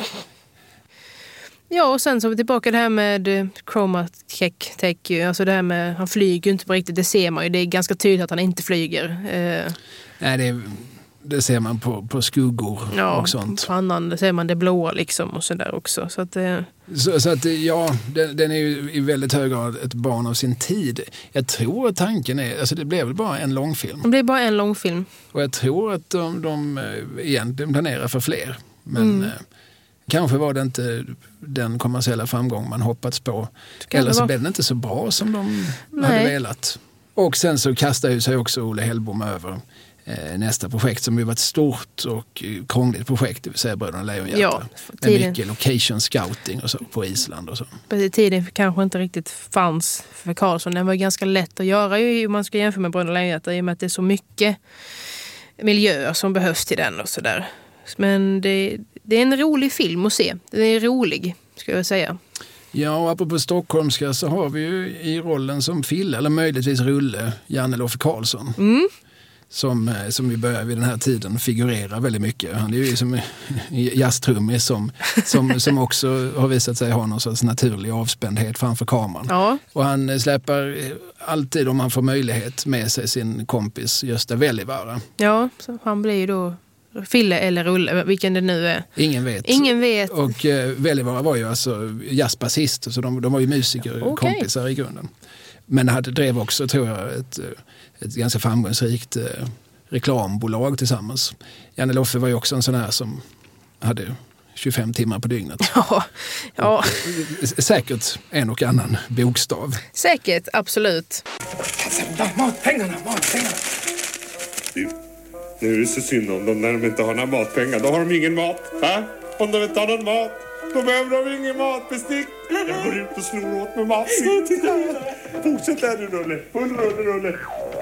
Ja, och sen så är vi tillbaka det här med Chroma Tech. Alltså det här med, han flyger inte på riktigt, det ser man ju. Det är ganska tydligt att han inte flyger. Eh. Nej, det, det ser man på, på skuggor ja, och sånt. Ja, annan, det ser man det blåa liksom och sådär också. Så att, eh. så, så att ja, den, den är ju i väldigt hög grad ett barn av sin tid. Jag tror att tanken är, alltså det blev väl bara en långfilm. Det blev bara en långfilm. Och jag tror att de, de egentligen planerar för fler. Men mm. eh, kanske var det inte den kommersiella framgång man hoppats på. Eller så blev det inte så bra som de Nej. hade velat. Och sen så kastade ju sig också Olle Hellbom över eh, nästa projekt som ju var ett stort och krångligt projekt, det vill säga Bröderna Lejonhjärta. Ja, med mycket location scouting och så på Island och så. På tiden kanske inte riktigt fanns för Karlsson. Den var ganska lätt att göra ju om man ska jämföra med Bröderna Lejonhjärta i och med att det är så mycket miljöer som behövs till den och sådär. Men det, det är en rolig film att se. Den är rolig, ska jag säga. Ja, och apropå stockholmska så har vi ju i rollen som Fille, eller möjligtvis Rulle, Janne-Loffe Karlsson. Mm. Som, som vi börjar vid den här tiden figurera väldigt mycket. Han är ju som jazztrummis som, som, som också har visat sig ha någon sorts naturlig avspändhet framför kameran. Ja. Och han släpper alltid, om han får möjlighet, med sig sin kompis Gösta Välivara. Ja, så han blir ju då Fille eller Rulle, vilken det nu är. Ingen vet. Ingen vet. Och eh, Välivara var ju alltså jazzbasist, så de, de var ju musiker, okay. kompisar i grunden. Men hade drev också, tror jag, ett, ett ganska framgångsrikt eh, reklambolag tillsammans. Janne Loffe var ju också en sån här som hade tjugofem timmar på dygnet. Ja, ja. Och, säkert en och annan bokstav. Säkert, absolut. Matpengarna, matpengarna. Du, nu är det så synd om dem när de inte har några matpengar. Då har de ingen mat. Va? Om de inte har någon mat, då behöver de ingen matbestick. Jag går ut och snor åt med mat. Fortsätt där du, Rulle. Full rulle, rulle.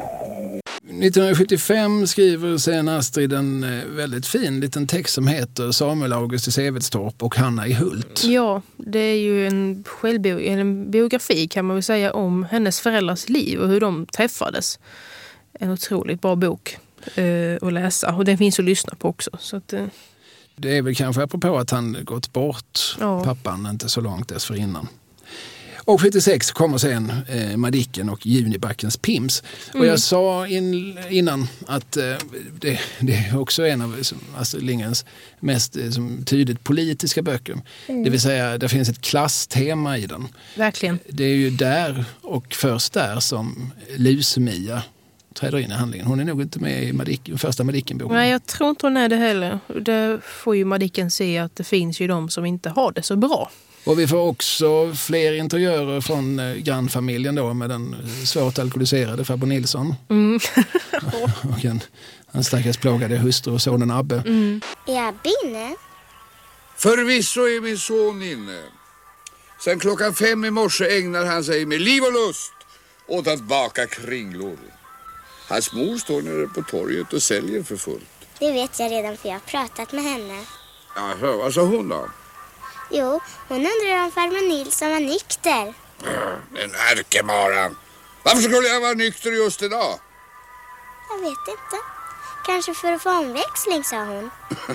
nittonhundrasjuttiofem skriver sen Astrid en väldigt fin liten text som heter Samuel Augustus Evedstorp och Hanna i Hult. Ja, det är ju en, självbio- en biografi kan man väl säga om hennes föräldrars liv och hur de träffades. En otroligt bra bok eh, att läsa och den finns att lyssna på också. Så att, eh. Det är väl kanske apropå att han gått bort, ja. pappan, inte så långt dessförinnan. Och sjuttiosex kommer sen eh, Madicken och Junibackens Pims. Mm. Och jag sa in, innan att eh, det, det är också en av Astrid Lindgrens mest eh, som tydligt politiska böcker. Mm. Det vill säga, det finns ett klasstema i den. Verkligen. Det är ju där och först där som Lus-Mia träder in i handlingen. Hon är nog inte med i Madicken, första Madicken-boken. Nej, jag tror inte hon är det heller. Det får ju Madicken se att det finns ju de som inte har det så bra. Och vi får också fler interiörer från eh, grannfamiljen då med den svårt alkoholiserade farbror Nilsson. Mm. och en, en stackars plågade hustru och sonen Abbe. Mm. Är Abbe inne? Förvisso är min son inne. Sen klockan fem i morse ägnar han sig med liv och lust åt att baka kringlor. Hans mor står nere på torget och säljer för fullt. Det vet jag redan för jag har pratat med henne. Jaha, vad sa hon då? Jo, hon undrar om farmor Nilsson var nykter. En ärkemaran. Varför skulle jag vara nykter just idag? Jag vet inte. Kanske för att få omväxling, sa hon.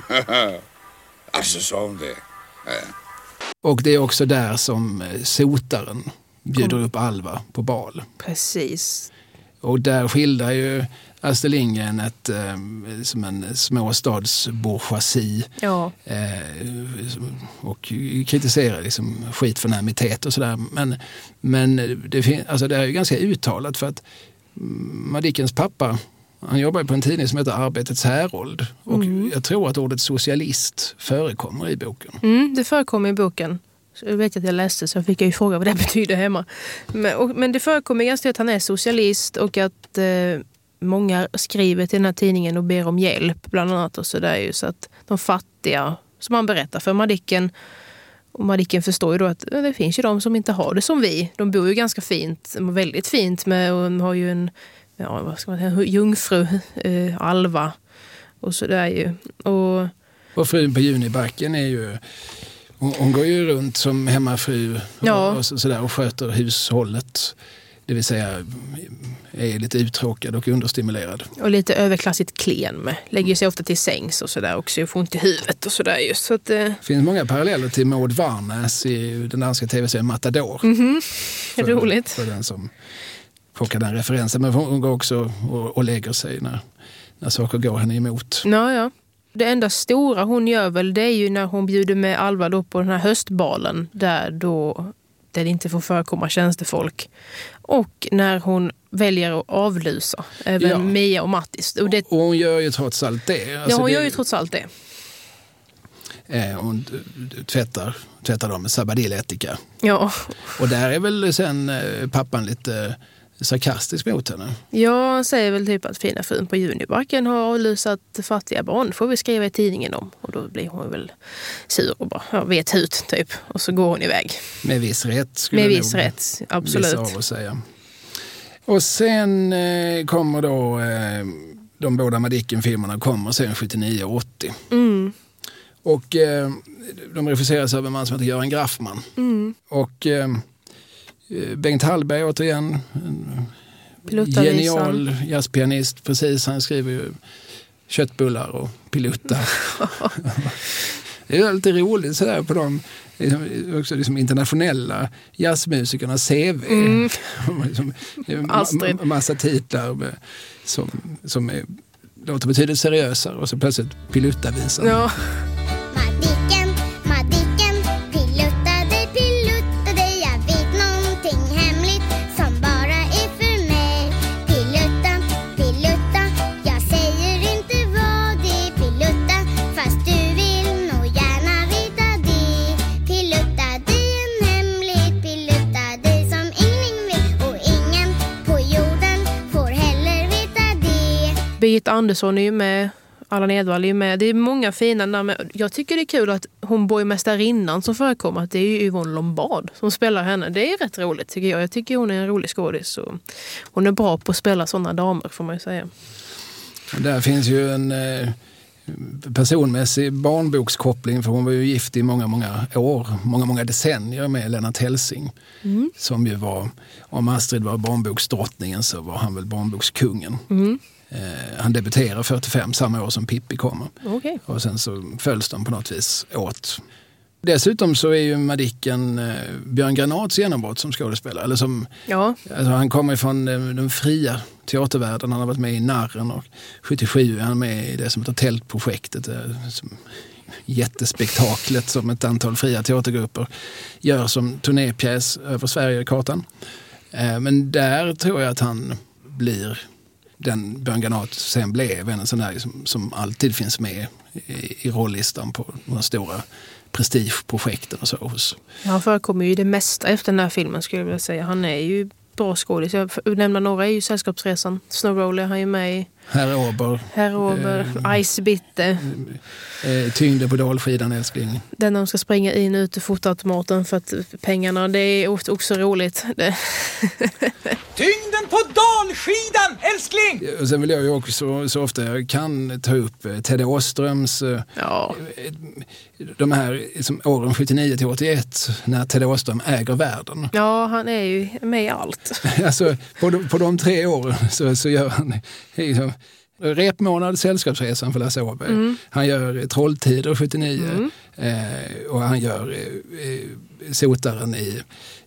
Alltså, sa hon det? Ja. Och det är också där som sotaren bjuder upp Alva på bal. Precis. Och där skildrar ju Astrid Lindgren ett, eh, som en småstadsbourgeoisie ja. eh, och kritiserar liksom skitförnämlighet och sådär. Men, men det, fin- alltså det är ju ganska uttalat för att Madickens pappa, han jobbar ju på en tidning som heter Arbetets Härold och mm. jag tror att ordet socialist förekommer i boken. Mm, det förekommer i boken. Så jag vet att jag läste så jag fick jag ju fråga vad det betyder hemma. Men, och, men det förekommer ganska att han är socialist och att eh, många skriver till den här tidningen och ber om hjälp bland annat och så där ju så att de fattiga som han berättar för Madicken och Madicken förstår ju då att det finns ju de som inte har det som vi. De bor ju ganska fint, väldigt fint med och de har ju en ja, vad ska man säga, jungfru eh, Alva och så där ju. Och, och frun på Junibacken är ju hon, hon går ju runt som hemmafru ja. och, och så, så där och sköter hushållet. Det vill säga är lite uttråkad och understimulerad. Och lite överklassigt klen med. Lägger sig ofta till sängs och sådär också. Och får ont i huvudet och sådär just. Så att, eh... det finns många paralleller till Maud Varnäs i den danska tv-serien Matador. Mm-hmm. För, roligt. För den som plockar den referensen. Men hon går också och, och lägger sig när, när saker går henne emot. Ja, ja. Det enda stora hon gör väl det är ju när hon bjuder med Alva då på den här höstbalen. Där då... där det inte får förekomma tjänstefolk. Och när hon väljer att avlysa även ja. Mia och Mattis. Och, det... och hon gör ju trots allt det. Alltså ja, hon det... gör ju trots allt det. Eh, hon tvättar, tvättar dem med sabadilletika. Ja. Och där är väl sen eh, pappan lite sarkastisk mot henne. Ja, han säger väl typ att fina frun på Junibacken har avlysat fattiga barn. Får vi skriva i tidningen om. Och då blir hon väl sur och bara ja, vet hut typ. Och så går hon iväg. Med viss rätt skulle Med jag viss rätt, absolut. Vissa av att säga. Och sen eh, kommer då eh, de båda Madicken-filmerna kommer sen sjuttionio åttio. Mm. Och eh, de regisseras av en man som heter Göran Graffman. Mm. Och eh, Bengt Hallberg återigen, en genial jazzpianist, precis, han skriver ju köttbullar och piluttar. Det är lite roligt sådär på de liksom, också liksom internationella jazzmusikernas C V. Mm. liksom, ma- massa titlar med, som, som är, låter betydligt seriösare och så plötsligt piluttavisan. Ja. Säger Birgitta Andersson är ju med. Allan Edwall är ju med. Det är många fina namn. Jag tycker det är kul att hon borgmästarinnan som förekommer, att det är ju Yvonne Lombard som spelar henne. Det är rätt roligt tycker jag. Jag tycker hon är en rolig skådis. Hon är bra på att spela sådana damer får man ju säga. Där finns ju en eh, personmässig barnbokskoppling, för hon var ju gift i många, många år, många, många decennier med Lennart Hellsing. Mm. Som ju var, om Astrid var barnboksdrottningen så var han väl barnbokskungen. Mm. Eh, han debuterar fyrtiofem, samma år som Pippi kommer. Okay. Och sen så följs de på något vis åt. Dessutom så är ju Madicken eh, Björn Granats genombrott som skådespelare. Eller som, ja. Alltså han kommer från eh, den fria teatervärlden. Han har varit med i Narren och sjuttiosju är han med i det som heter Tältprojektet. Eh, som jättespektaklet som ett antal fria teatergrupper gör som turnépjäs över Sverigekartan. Eh, men där tror jag att han blir den Björn Granat sen blev en sån där som, som alltid finns med i, i rolllistan på de stora prestigeprojekten och så. Ja, han förekommer ju det mesta efter den här filmen skulle jag vilja säga. Han är ju bra skådis. Jag nämner några är ju Sällskapsresan. Snowroller, han är ju med i Herr Ober. Herr Ober, eh, Ice Bitte. Eh, tyngde på dalskidan, älskling. Den de ska springa in ut i fotautomaten för att pengarna, det är också roligt. Det. Tyngden på dalskidan, älskling! Och sen vill jag ju också så, så ofta jag kan ta upp Tedde Åströms ja. de här liksom, åren sjuttionio till åttioett när Tedde Åström äger världen. Ja, han är ju med i allt. Alltså, på de, på de tre åren så, så gör han liksom, Repmånad, Sällskapsresan för Lasse Åberg. Mm. Han gör Trolltider sjuttionio mm. eh, och han gör eh, Sotaren i,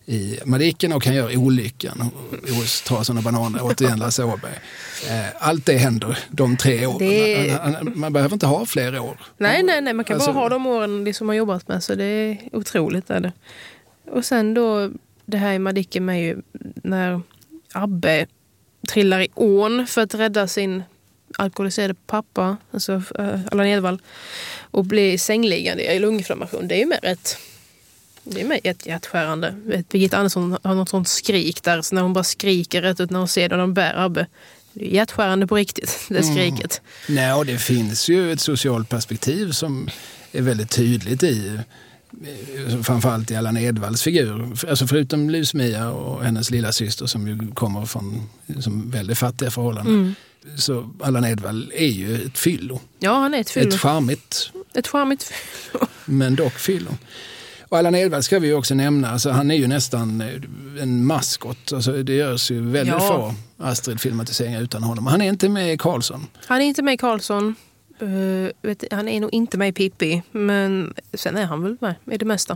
i Madicken och han gör Olyckan hos Trasan och Bananer, återigen Lasse Åberg. Eh, allt det händer de tre åren. Det... Man, man, man behöver inte ha fler år. Nej, nej, nej. Man kan alltså... bara ha de åren det som man jobbat med, så det är otroligt. Är det. Och sen då, det här i Madicken med ju när Abbe trillar i ån för att rädda sin alkoholiserade pappa, alltså äh, Allan Edwall, och blir sängliggande i lunginflammation. Det är ju mer ett det är mer ett hjärtskärande. Birgitta Andersson har något sånt skrik där, så när hon bara skriker rätt ut när hon ser när de bär Abbe. Det är hjärtskärande på riktigt, det skriket. Mm. Nej, och det finns ju ett socialt perspektiv som är väldigt tydligt i framförallt i Allan Edwalls figur. Alltså förutom Lus-Mia och hennes lilla syster som ju kommer från som väldigt fattiga förhållanden. Mm. Så Allan Edwall är ju ett fyllo. Ja, han är ett fyllo. Ett charmigt. Ett charmigt fyllo. Men dock fyllo. Och Allan Edwall ska vi ju också nämna. Alltså, han är ju nästan en maskot. Alltså, det görs ju väldigt ja. få Astrid-filmatiseringar utan honom. Han är inte med i Karlsson. Han är inte med i Karlsson. Uh, vet, han är nog inte med i Pippi, men sen är han väl med i det mesta.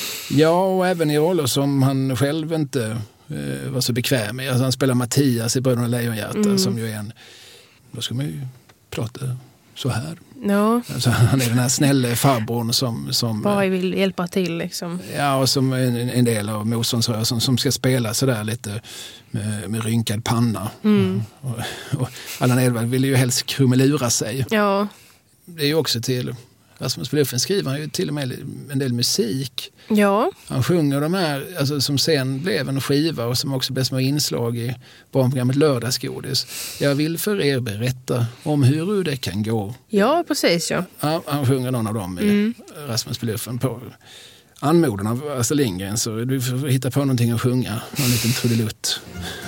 Ja, och även i roller som han själv inte uh, var så bekväm med. Alltså, han spelar Mattias i Bröderna Lejonhjärta mm. som ju är en, då ska man ju prata så här. Ja. Alltså, han är den här snälla farbrorn som, som bara vill hjälpa till liksom. Ja, och som en, en del av motståndsrörelsen som ska spela sådär lite med, med rynkad panna. Mm. Och, och Allan Edwall ville ju helst krumelura sig. Ja. Det är ju också till Rasmus Bluffen skriver han ju till och med en del musik. Ja. Han sjunger de här, alltså, som sen blev en skiva och som också blev små inslag i barnprogrammet Lördagsgodis. Jag vill för er berätta om hur det kan gå. Ja, precis. Ja. Ja, han sjunger någon av dem i mm. Rasmus Bluffen på anmodan av Astrid Lindgren, så du får hitta på någonting att sjunga. Någon liten trudelutt.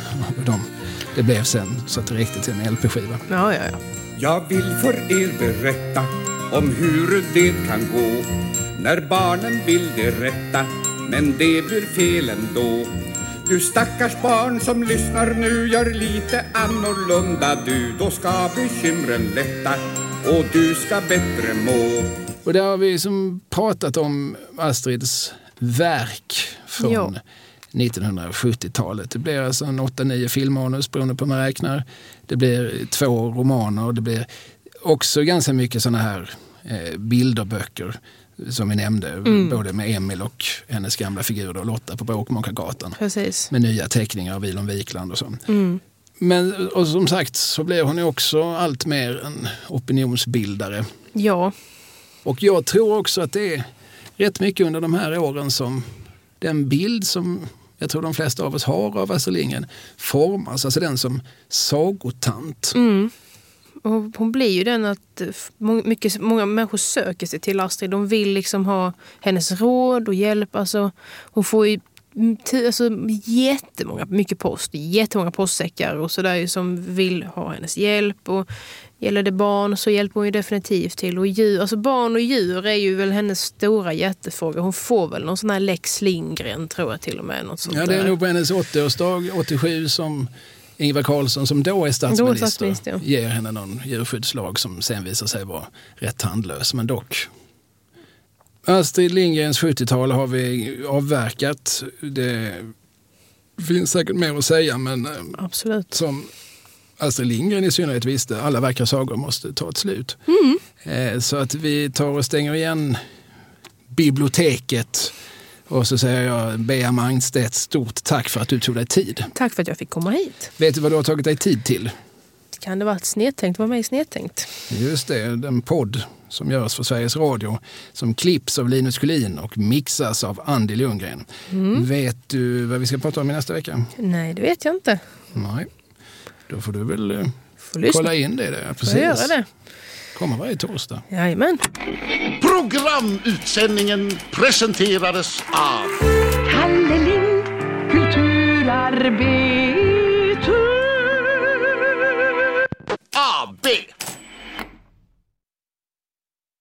De, det blev sen så att det räckte till en L P-skiva. Ja, ja, ja. Jag vill för er berätta om hur det kan gå när barnen vill det rätta, men det blir fel ändå. Du stackars barn som lyssnar nu, gör lite annorlunda du. Då ska bekymren lätta och du ska bättre må. Och där har vi som pratat om Astrids verk från ja. nittonhundrasjuttiotalet. Det blir alltså en åtta nio filmmanus beroende på hur man räknar. Det blir två romaner och det blir också ganska mycket såna här eh, bilderböcker som vi nämnde. Mm. Både med Emil och hennes gamla figur då, Lotta på Bråkmakargatan. Precis. Med nya teckningar av Wilhelm Wikland och så. Mm. Men och som sagt så blev hon ju också allt mer en opinionsbildare. Ja. Och jag tror också att det är rätt mycket under de här åren som den bild som jag tror de flesta av oss har av Astrid Lindgren formas. Alltså den som sagotant. Mm. Och hon blir ju den att många, mycket, många människor söker sig till Astrid. De vill liksom ha hennes råd och hjälp. Alltså, hon får ju alltså, jättemånga, mycket post, jättemånga postsäckar och sådär som vill ha hennes hjälp. Och gäller det barn så hjälper hon ju definitivt till. Och djur, alltså barn och djur är ju väl hennes stora jättefråga. Hon får väl någon sån här Lex Lindgren, tror jag till och med. Något sånt ja, det är där. nog på hennes åttioårsdag, åttiosju, som Ingvar Carlsson, som då är statsminister, då är statsminister. ger henne någon djurskyddslag som sen visar sig vara rätt tandlös, men dock. Astrid Lindgrens sjuttiotal har vi avverkat. Det finns säkert mer att säga, men absolut. Som Astrid Lindgren i synnerhet visste, alla vackra sagor måste ta ett slut. Mm. Så att vi tar och stänger igen biblioteket. Och så säger jag, Bea Mangstedt, stort tack för att du tog dig tid. Tack för att jag fick komma hit. Vet du vad du har tagit dig tid till? Kan det vara ett snedtänkt? Vad med snedtänkt? Just det, den podd som görs för Sveriges Radio, som klipps av Linus Kulin och mixas av Andy Lundgren. Mm. Vet du vad vi ska prata om i nästa vecka? Nej, det vet jag inte. Nej, då får du väl uh, får kolla in det där. Precis. Får jag göra det? Kommer varje torsdag. Jajamän. Programutsändningen presenterades av Kalle Lind, kulturarbetare.